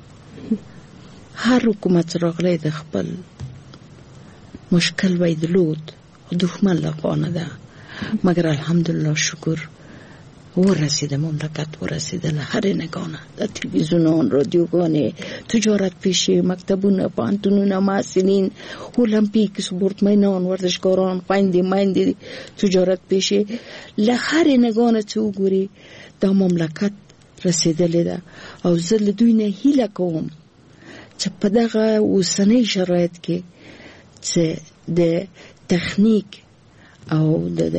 هر حکومت راغلی د خپل مشکل ویدلود دښمن لغانه ده مگر الحمدلله شکر ورسیده مملکت ورسیده له هر نگانه د تلویزیونان رادیوګانې تجارت پیشې مکتبونه پوهنتونونه محصلین المپیک سپورتمنان ورزشکاران خویندې میندې تجارت پیشې له هر نگانه چې وګوري دا مملکت رسیدلې ده او زه له دوی نه هیله کوم چې په دغه اوسنۍ شرایط کې چې د تخنیک او د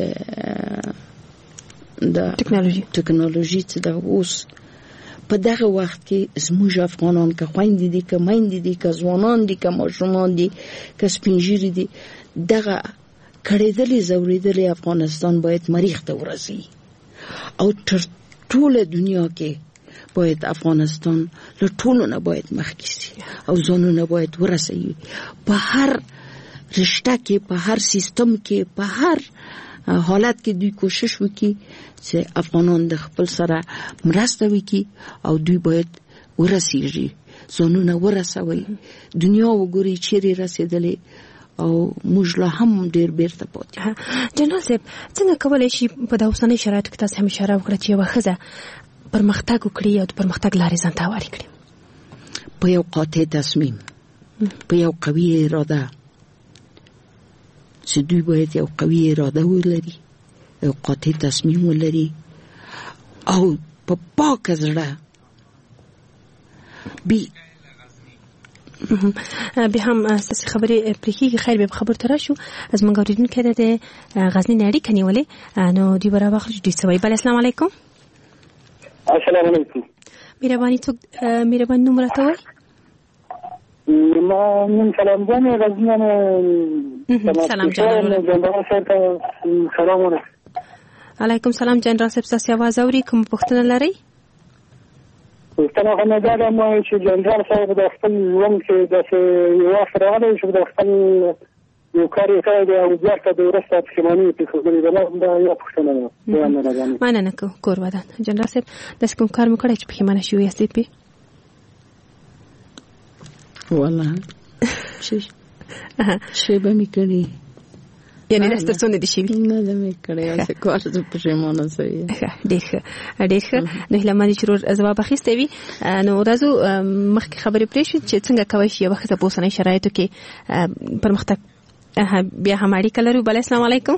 د ټکنالوژي ټکنالوژي چې د اوس په دغه وخت کې زموږ افغانان که خويندې دي که میندې دي که ځوانان دي که ماشومان دي که سپینږیري دي دغه کړېدلې زورېدلې افغانستان باید مریخ ته ورسي او تر ټوله دنیا کې باید افغانستان له ټولو نه باید مخکې سي او ځانونه باید ورسوي په هر رشته کې په هر سیستم کې په هر حالت کې دوی کوشش وکړي چې افغانان د خپل سره مرسته وکړي او دوی باید ورسیږي ځانونه ورسوي دنیا وګوري چیرې رسېدلې او موږ لا هم ډېر بیرته پاتې. جنرال صاحب څنګه کولی شي په د اوسنۍ شرایطو کې تاسو هم اشاره وکړه چې یوه ښځه پرمختګ وکړي او د پرمختګ لارې ځان ته هوارې کړي؟ په یو قاطع تصمیم، په یو قوي اراده چې دوی باید یو قوي اراده ولري، یو قاطع تصمیم ولري او په پاک زړه بي به هم اساس خبرې پرېږي. خیر به خبر تر شو از موږ اوریدونکو د غزنی نړۍ کنيولې نو دی برابر وخت دي سوي. بل السلام علیکم. السلام علیکم. مهرباني څوک مهرباني نوم راته وای؟ ما من سلام جان غزنی سلام جنرال سلام علیکم. سلام جنرال صاحب تاسو आवाज اوري کوم پوښتنه لرئ؟ پښتنه غواړم دا مو چې جنرال صاحب د خپل ژوند کې د یو وخت راغلی چې د خپل یو کار یې کړی دی او ځکه د ورسته پښیماني پې خبرې ده دا یو پښتنه ده. مننه کور ودان جنرال صاحب داسې کوم کار مو کړی چې پښیمانه شوي یاستئ پې؟ والله شی به مې کړي یعنی داسې تر څو نه دي شوي؟ نه ده مې کړی هسې کار زه پښیمانه شوی. ډېر ښه ډېر ښه. نو هیله من چې ورور ځواب اخیستی وي. نو راځو مخکې خبرې پرېښود چې څنګه کولی شي یوه ښځه په اوسنیو شرایطو کې پرمختګ بیا هم اړیکه لرو. بله السلام علیکم.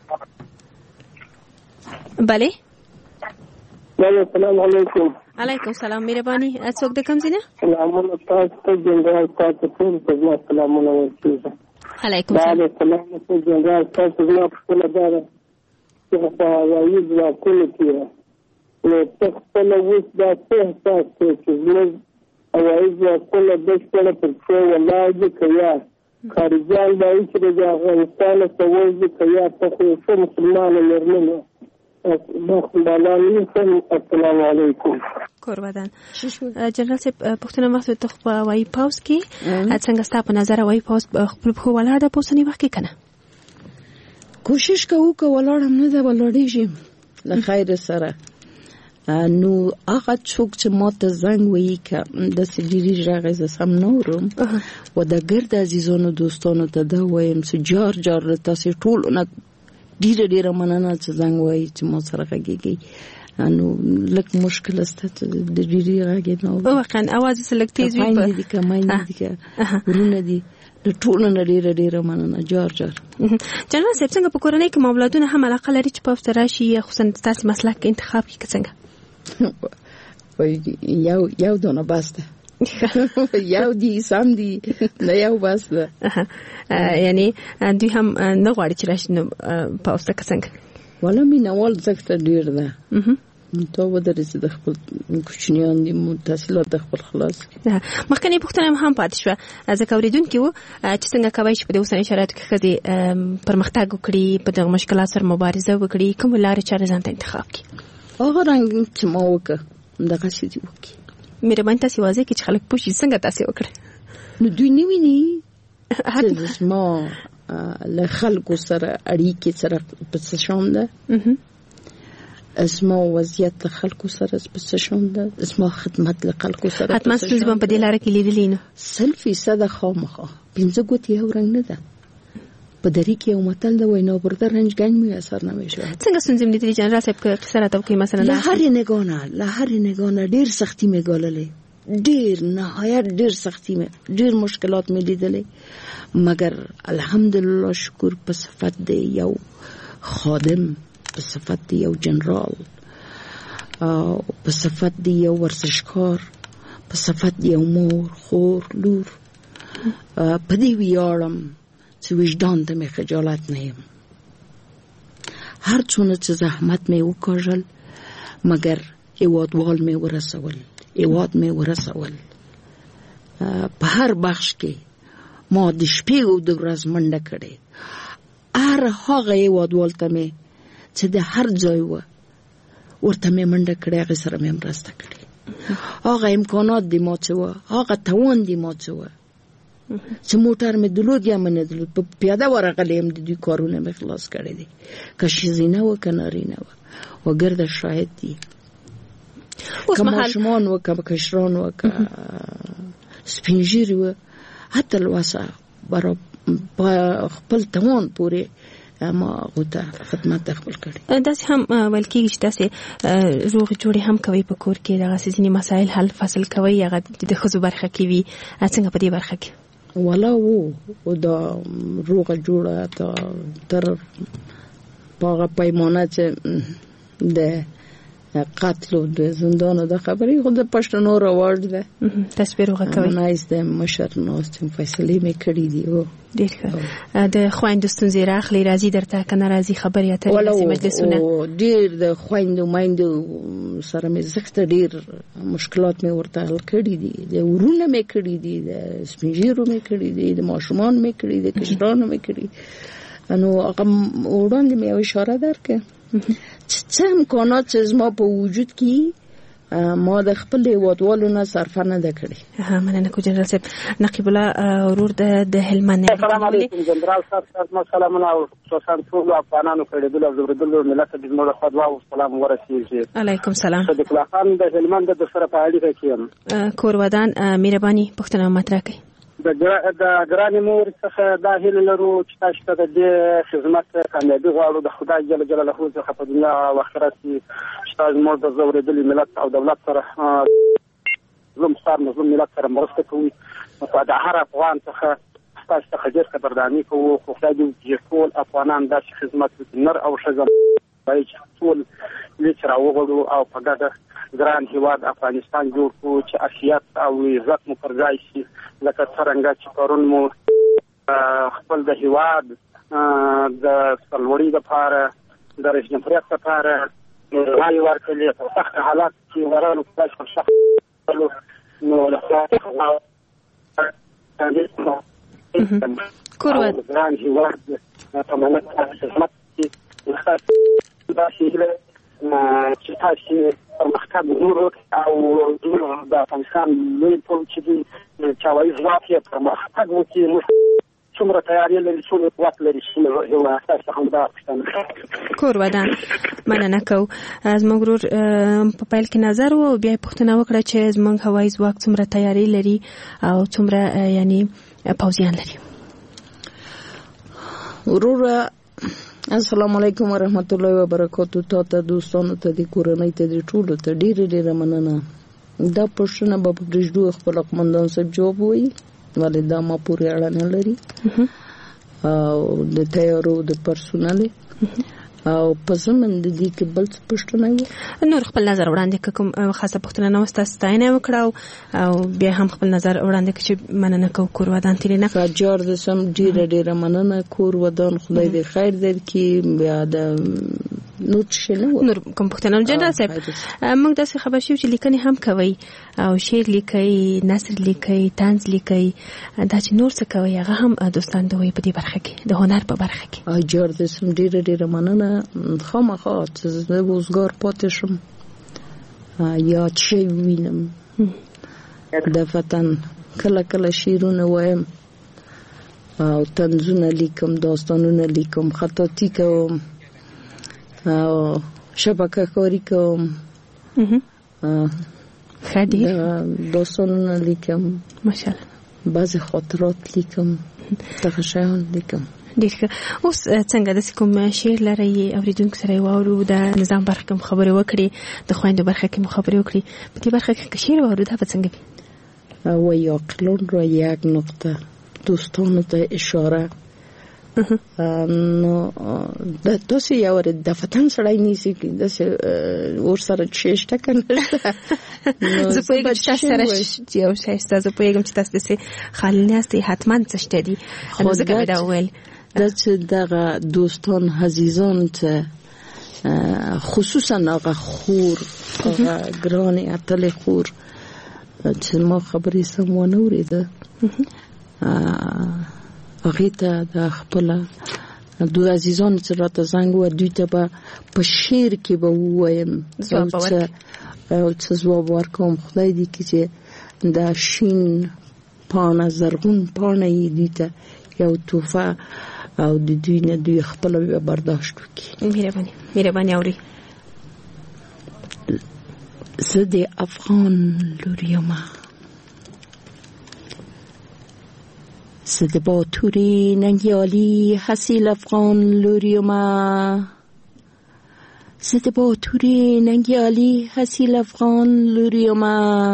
بله السلام علیکم. علیکم سلام. مهرباني څوک د کوم ځای نه؟ سلامونه تاسو ته جنرال تاسو ټول په زما سلامونه ورکوم. علیکم سلام. سلام ته جنرال تاسو زما خپل دار چې په وایي ځکه کې نو تاسو په لوس دا څه تاسو چې زموږ وایي ځکه د څه په څه ولادت کیا خارجان دا چې د افغانستان څخه وځي کیا په څه مسلمان لرنه السلام علیکم. قربان جنرال صاحب پښتنه مخته ته په وای پاوس کې څنګه ستاسو په نظر وای پاوس خپل په ولاړه په سنی وخت کې کنه کوشش کوو که ولاړم نه ده ولاړېږم له خیر سره. نو هغه څوک چې ماته زنګ وایي که داسې ډېرې غږ زه سم نه اورم و د ګرد عزیزانو دوستانو ته دا وایم چې جار جار له تاسې ټولو نه ډیره ډیره مننه چې زنګ وایي چې ما سره غږیږي. نو لږ مشکل است د ډیرې غږ نه واقعا اواز یې لږ تیز وي. په دې کې ماینه دي که ورونه دي د ټولو نه ډیره ډیره مننه جار جار. جنرال صاحب څنګه په کورنۍ کې اولادونه هم علاقه لري چې په افسر راشي خصوصا تاسو مسلک انتخاب کې څنګه؟ یو یو دونه بس ده یو دی سم دی نه یو بس ده. یعنی دوی هم نه غواړي چې راشي نو په اوسه کې څنګه؟ والا مینوال ځکه ډیر ده ته ودرې د خپل کوچنیان دي تحصیلات د خپل خلاص. مخکنی پوښتنه هم پاتې شوه ځکه اوریدونکي وو چې څنګه کولی شي په دې اوسنیو شرایطو کې ښځې پرمختګ وکړي، په دغه مشکلات سره مبارزه وکړي، کومې لارې چارې ځان ته انتخاب کړي؟ هغه رنګ چې ما وکړه همدغسې دې وکړي. مهرباني تاسې واضح کړئ چې خلک پوه شي څنګه تاسې وکړه. نو دوی نه ویني چې زما له خلکو سره اړیکې سره په څه شان ده، زما وضعیت له خلکو سره په څه شان ده، زما خدمت له خلکو سره حتما ستونزې به په دې لاره کې لیدلې نو سل فیصده خامخا پنځه ګوتې یو رنګ نه ده. په دری کې یو متل ده وایي نابرده رنج گنج می اثر نمیشه. څنګه ستونزې لیدلې جنرال صاحب که قصه راته وکړئ مثلا؟ له هرې نګاه نه له هرې نګاه نه ډېر سختي مې ګاللې، ډېر نهایت ډېر سختي مې ډېر مشکلات مې لیدلې، مګر الحمدلله شکر په صفت دی یو خادم، په صفت دی یو جنرال، په صفت دی یو ورزشکار، په صفت دی یو مور خور لور، په دې ویاړم چې وجدان ته مې خجالت نه یم. هر څونه چې زحمت مې وکړل مګر هیوادوال مې ورسول هیواد مې ورسول. په هر بخش کې ما د شپې او د ورځ منډه کړې. هر هغه هیوادوال ته مې چې د هر ځای و ورته مې منډه کړې، هغه سره مې مرسته کړې. هغه امکانات دی ما چې و، هغه توان دی ما چې و، چې موټر مې درلود یا مې نه درلود، په پیاده ورغلی یم، د دوی کارونه مې خلاص کړی دي، که ښځینه و که نارینه و، وګرده شاهد دي، که ماشومان و که کشران و که سپین ږیري و، حتی لوسه برا خپل توان پورې ما غوته خدمت خپل کړي. داسې هم ویل کېږي چې داسې روغ جوړې هم کوي په کور کې، دغسې ځینې مسایل حل فصل کوي، هغه د ښځو برخه کې وي. څنګه په دې برخه کې؟ ولا و دا روغه جوړه تر هغه پیمانه چې د قتل او د زندانو د خبرې خو د پښتنو رواج ده. تاسو به روغه کوي؟ نایس د مشر ناست فیصله مې کړې دي. او ډېر ښه. د خویندو ستونزې راخلي، راځي درته که نه راځي خبرې اترې داسې مجلسونه؟ ډېر د خویندو میندو سره مې زښته ډېر مشکلات مې ورته حل کړي دي، د ورونه مې کړي دي، د سپین ږیرو مې کړي دي، د ماشومان مې کړي دي، د کشرانو مې کړي. نو هغه وړاندې مې یو اشاره درکړه چې امکانات چې زما په وجود کې ما د خپل هیوادوالو نه صرفه نه ده کړې. ها مننه کو جنرال صاحب. نقیب الله ورور د هلمند. السلام علیکم جنرال صاحب. تاسو سلامونه او خصوصا ټول افغانانو کړهدل او زبردل ملت د زموږ خوا دعا او سلام ورسیږي. علیکم سلام. صدیق الله خان د هلمند د سره په اړیکه کې یم. کور ودان مهرباني پښتنه مطرح کړئ. د ګرانې مور څخه دا هیله لرو چې تاسو ته د دې خدمت کامیابي غواړو، د خدای جل جلاله څخه په دنیا او آخرت کې چې تاسو موږ د زورېدلي ملت او دولت سره زموږ سره مظلوم ملت سره مرسته کوي. په د هر افغان څخه تاسو ته ډېر قدرداني کوو. خو خدای دې چې ټول افغانان داسې خدمت وکړي، نر او ښځه باید چې ټول لیچ راوغړو او په ګډه ګران هیواد افغانستان جوړ کړو چې عافیت او عزت مو پر ځای شي، لکه څرنګه چې پرون مو خپل د هیواد د سرلوړۍ لپاره د رئیس جمهوریت لپاره رایې ورکړلې په سخت حالات کې ورانو تاسو په سخت نو له کور ود ګران هیواد په ملت خدمت کې داسې چې تاسو پرمختګ وکړو او د افغانستان لوی پول چې دی چاوي ځواک یې پرمختګ وکړي. څومره تیاری لري، څومره قوت لري چې یو اساس هم دا پښتنه کور ودان. مننه کو. زموږ ورور په پیل کې نظر وو، بیا پښتنه وکړه چې زموږ هوایي ځواک څومره تیاری لري او څومره یعنی پوځیان لري. ورور السلام علیکم ورحمت الله وبرکاتہ. تا ته دوستانو ته د کورنۍ ته د ټولو ته ډېر ډېر مننه. دا پښتنه به په برجدو خپل قومندان صاحب جواب وایي، ولې دا ما پورې اړه نه لري او د تیارو د پرسونل او په زمن د دې کې بل څه پښتنه وي. نور خپل نظر وړاندې کوم خاصه پښتنه نو تاسو ستاینه وکړو او بیا هم خپل نظر وړاندې کړئ. مننه کو کور ودان تیرینا فجر د سم ډیر ډیر مننه. کور ودان خدای دې خیر درکړي. بیا د نور څه نور کوم پښتنه جنرال صاحب موږ داسې خبر شو چې لیکنې هم کوي او شعر لیکي، نثر لیکي، طنز لیکي، دا چې نور څه کوي هغه هم دوستان دوی په دې برخه کې د هنر په برخه کې. اجر د سم ډیر ډیر مننه. خامخا چې زه وزګار پاتې شم یا چې وینم د وطن کله کله شعرونه وایم او طنزونه لیکم، داستانونه لیکم، خطاطی کوم او شبکه کاری کوم، خدي داستانونه لیکم، ماشاءالله بعضی خاطرات لیکم، تخشیان لیکم. ډیر اوس څنګه د کوم شعر لري اوریدونکو سره وورو د نظام برخه کوم خبرې وکړي، د خويندو برخه کې خبرې وکړي، په دې برخه کې شعر وورو دا څنګه وي؟ و یا قلون را یک نقطه دوستانو ته اشاره نو د تاسو یو د فتن سړی نیسی د ور سره چشته کنه زه په یوه چې سره یو شای تاسو په یوه چې تاسو د خالناستي حتما څه شته دي نو زه کوم دا ویل د چې دغه دوستان عزیزان ته خصوصا هغه خور هغه ګرانې اتلې خور چې ما خبرې سم ونه اورېده هغې ته د خپله دوی عزیزانو چې راته زنګ ووهه دوی ته به په شعر کې به ووایم یو څه ځواب ورکوم خدای دې کړي چې دا شین پاڼه زرغون پاڼه یې دوی ته یو تحفه او د دوی نه دوی خپله برداشت وکړي. مهرباني مهرباني اوري زه د افغان لور یم، زه د باتورې ننګیالي حاصل افغان لور یم، زه د باتورې ننګیالي حاصل افغان لور یم،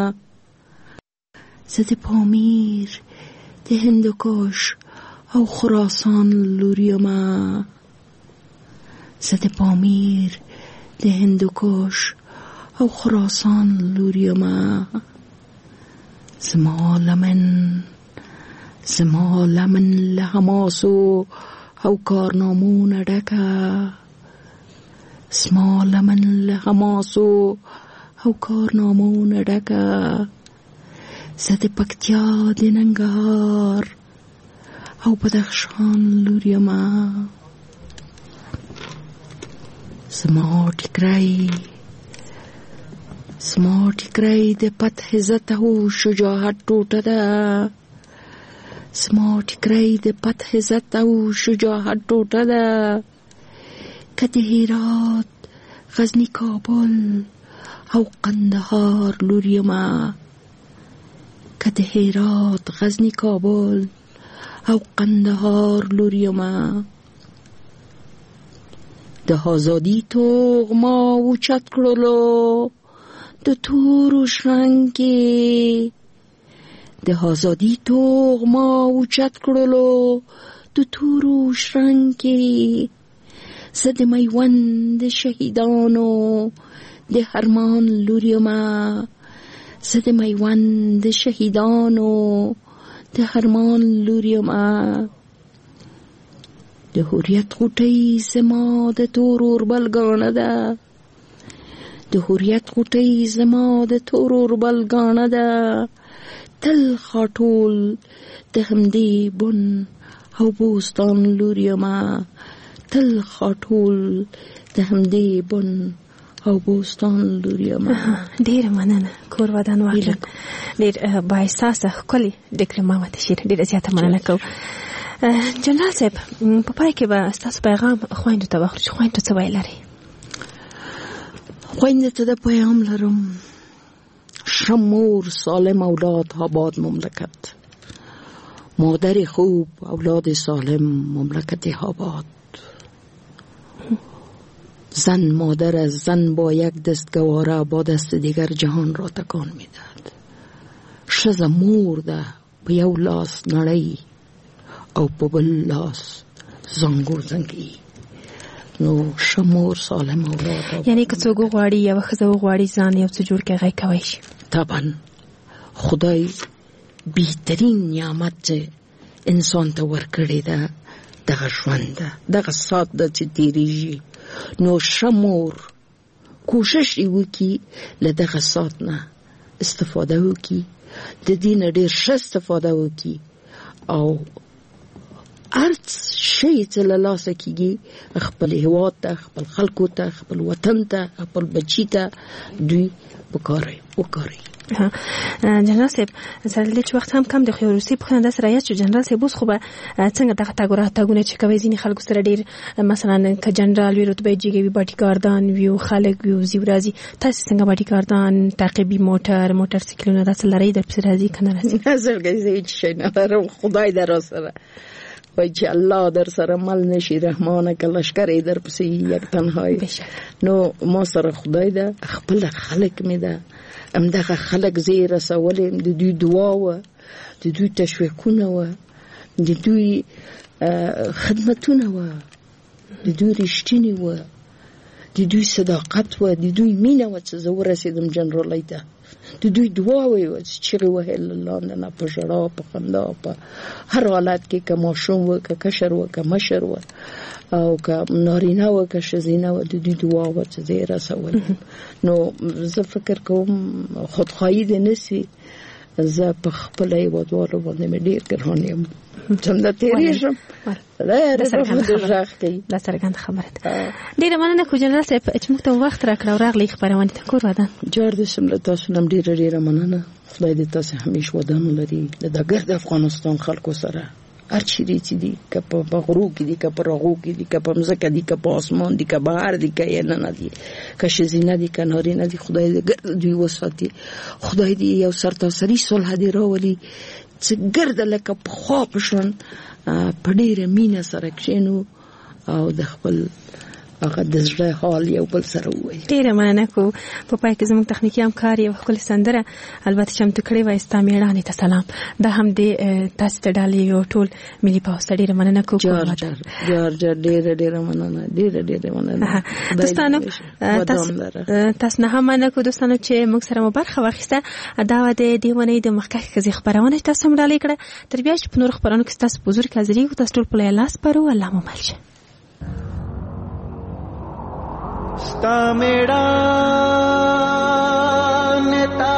زه د پامیر د هندوکش او خراسان لور یم، زه د پامیر د هندوکش او خراسان لور یم، زما لمن زما لمن له حماسو او کارنامو نه ډکه، زما لمن له حماسو او کارنامو نه ډکه، زه د پکتیا د ننګرهار او بدخشان لور یم، زما ټیکری زما ټیکری د فتح عزت او شجاعت ټوټه ده، زما ټیکری د فتح عزت او شجاعت ټوټه ده، که د هرات غزني کابل او قندهار لور یم، که د هرات غزني کابل او قندهار لور یم، د آزادی توغ ما اوچت کړلو د تورو شرنګې، د آزادی توغ ما اوچت کړلو د تورو شرنګې، زه د میوند شهیدانو د هرمان لور یم، زه د میوند شهیدانو د هرمان لور یم، د حریت غوټۍ زما د تورور بلګانه ده، د حریت غوټۍ زما د تورور بلګانه ده، تل خاټول د همدې بن او بوستان لور یم، تل خاټول د همدې بن او بوستان لور یم. ډېره مننه کور ودان واخله، ډېر با احساسه ښکلې ډیکلما وته شعر، ډېره زیاته مننه کوم. جنرال صاحب په پای کې به ستاسو پیغام خویندو ته واخلو چې خویندو څه ویل لري؟ خویندو ته د پیغام لرم شمور سالم اولاد آباد مملکت، مادر خوب اولاد سالم مملکت آباد، زن مادر از زن با یک دست گواره با دست دیگر جهان را تکان میدهد، ښځه مور ده په یو لاس نړۍ او په بل لاس زنګو زنګي، نو شمور سالم اولاد. یعنی که څوک غواړي یو ښځه وغواړي ځان یو څه جوړ کړي کوي شي؟ طبعا خدای بهترین نعمت چې انسان ته ورکړی ده دغه ژوند ده، دغه سات ده چې تیریږي، نو شمور کوشش یې وکړي له دغه سات نه استفاده وکړي، د دې نه ډېر ښه استفاده وکړي او هر شی چې له لاسه کېږي خپل هېواد ته، خپل خلکو ته، خپل وطن ته، خپل بچي ته دوی وکاروي وکاروي. جنرال صاحب سره له چې وخت هم کم د خو روسي په خنده سره یا چې جنرال صاحب اوس خو به څنګه دغه تاګ راتګونه چې کوي ځینې خلکو سره ډېر مثلا که جنرال وي رتبه جګوي وي باډي ګاردان وي خلک وي وزي ورازي، تاسو څنګه باډي ګاردان تعقیبي موټر موټر سایکلونه داسې لري در پسې راځي که نه راځي؟ زړګی زه هیڅ شی نه لرم، خدای در سره وای چې الله در سره مل نشي رحمانه که لشکر در پسې یک تنهایی، نو ما سره خدای ده، خپل خلک مې ده، همدغه خلک زه یې رسولې، د دوی دعا وه، د دوی تشویقونه وه، د دوی خدمتونه و د دوی رښتینی و د دوی صداقت و د دوی مینه و چې زه ورسېدم جنرالۍ ته د دوی دعاوې و چې چغې وهل لاندې نه په ژړا په خندا په هر حالت کې که ماشوم و که کشر و که مشر و او که نارینه و که ښځینه و د دوی دعا و چې زه یې رسولم نو زه فکر کوم خودخواهي دې نسي زه په خپله هېوادوالو باندې مې ډېر ګران یم څنګه تېرېږم دا څرګنده خبره ده ډېره مننه خو جنرال صاحب چې موږ ته وخت راکړه او راغلئ خپرونې ته کور ودان جار دې شم له تاسو نه هم ډېره ډېره مننه خدای دې تاسې همیشه ودان ولري د ډګر د افغانستان خلکو سره هر چیرې چې دي که په غرو کې دي که په رغو کې دي که په مځکه دي که په اسمان دي که بهر دي که یننه دي که ښځینه دي که نارینه دي خدای دې ګرد دوی وساتي خدای دې یو سرتاسري صلح دې راولي چې ګرده لکه پخوا په شان په ډېره مینه سره کښېنو او د خپل هغه د زړه حال یو بل سره ووایو ډېره مننه کو په پای کې زموږ تخنیکي همکار یو ښکلې سندره البته چمتو کړې وه ستا مېړانې ته سلام دا هم د تاسې ته ډالۍ یو ټول ملي پوځ ته ډېره مننه کو جار جار جار جار ډېره ډېره مننه ډېره ډېره مننه دوستانو تاسو نه هم مننه کو دوستانو چې موږ سره مو برخه واخیسته دا وه د دې اونۍ د مخکښې ښځې خپرونه چې تاسو هم ډالۍ کړه تر بیا چې په نورو خپرونو کې ستاسو په حضور کې حاضرېږو تاسو ټول په الله سپارو الله مو مل شه ستا میړانې ته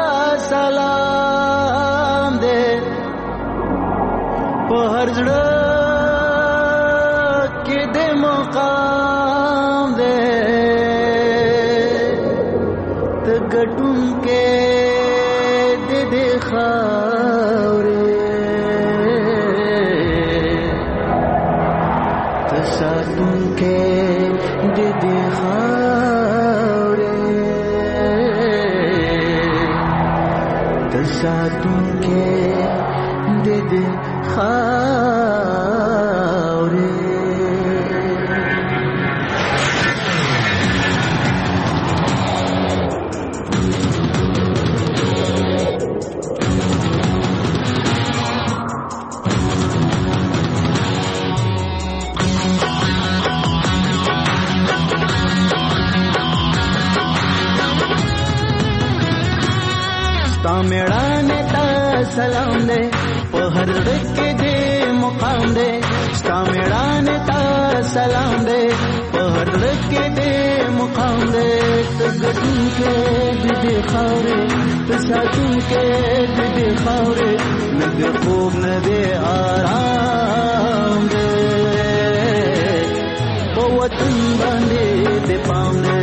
سلام دې په هر زړه کې دې مقام دې ته ګټونکې دې دې خاورې ته ساتونکې دې دې ساتونکې د دې خاورې ستا میړانې ته سلام دې په هر ډګ کې دې مقام دې ستا میړانې ته سلام دې په هر ډګ کې دې مقام دې ته ګټونکې دې دې خاورې ته ساتونکې دې دې خاورې نه دې خوب نه دې آرام دې په وطن باندې دې پام دې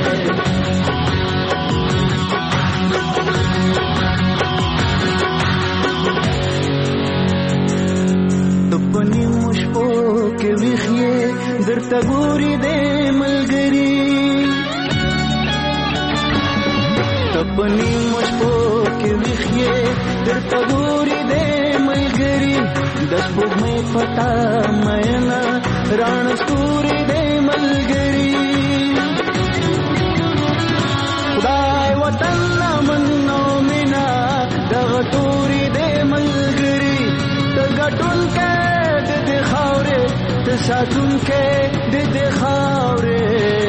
پنی مشپو کې ویخې درته ګوري دې ملګری پنی مشپو کې ویخې درته ګوري دې ملګری د سپوږمۍ پتا مینا ران ستوري دې ملګری خدای وطن من نو مینا دغه توري دې ملګری ته ګټونکې ساتونکې د دې خاورې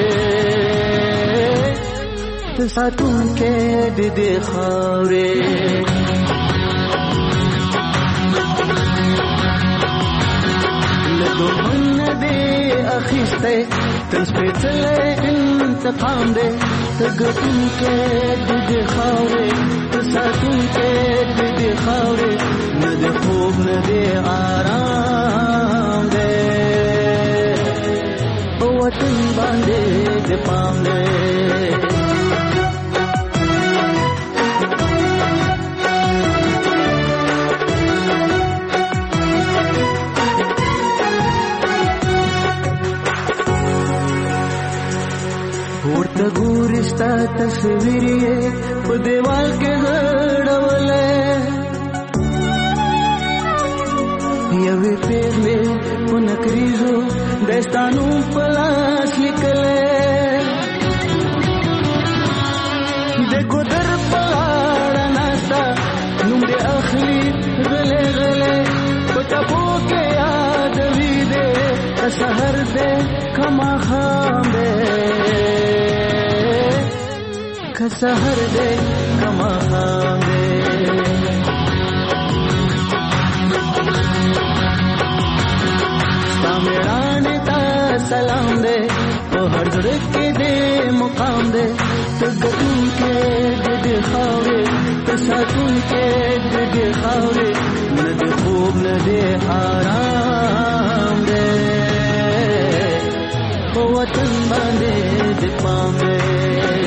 ته ساتونکې د دې خاورې له دښمن دې اخیستی تل سپېڅلی انتقام دې ته ګټونکې د دې خاورې ته ساتونکې د دې خاورې نه دې خوب نه دې آرام دې وطن باندې دې پام دې ورته ګورې ستا تصویر یې په دیوال کې غړولی یوې پیغلې په نکریزو دستانو په لاس لیکلی د ګودر په غاړه ناسته نوم دې اخلي غلی غلی په ټپو کې یاد سحر دے کما خام دے سحر دے کما خام دے سامیڑان تا سلام دے تو ہر دھڑکے دے مقام دے تو گدوں کے گد خاورے تو ساتوں کے گد خاورے ند خوب ندے حرام دے وطن باندے دپام دے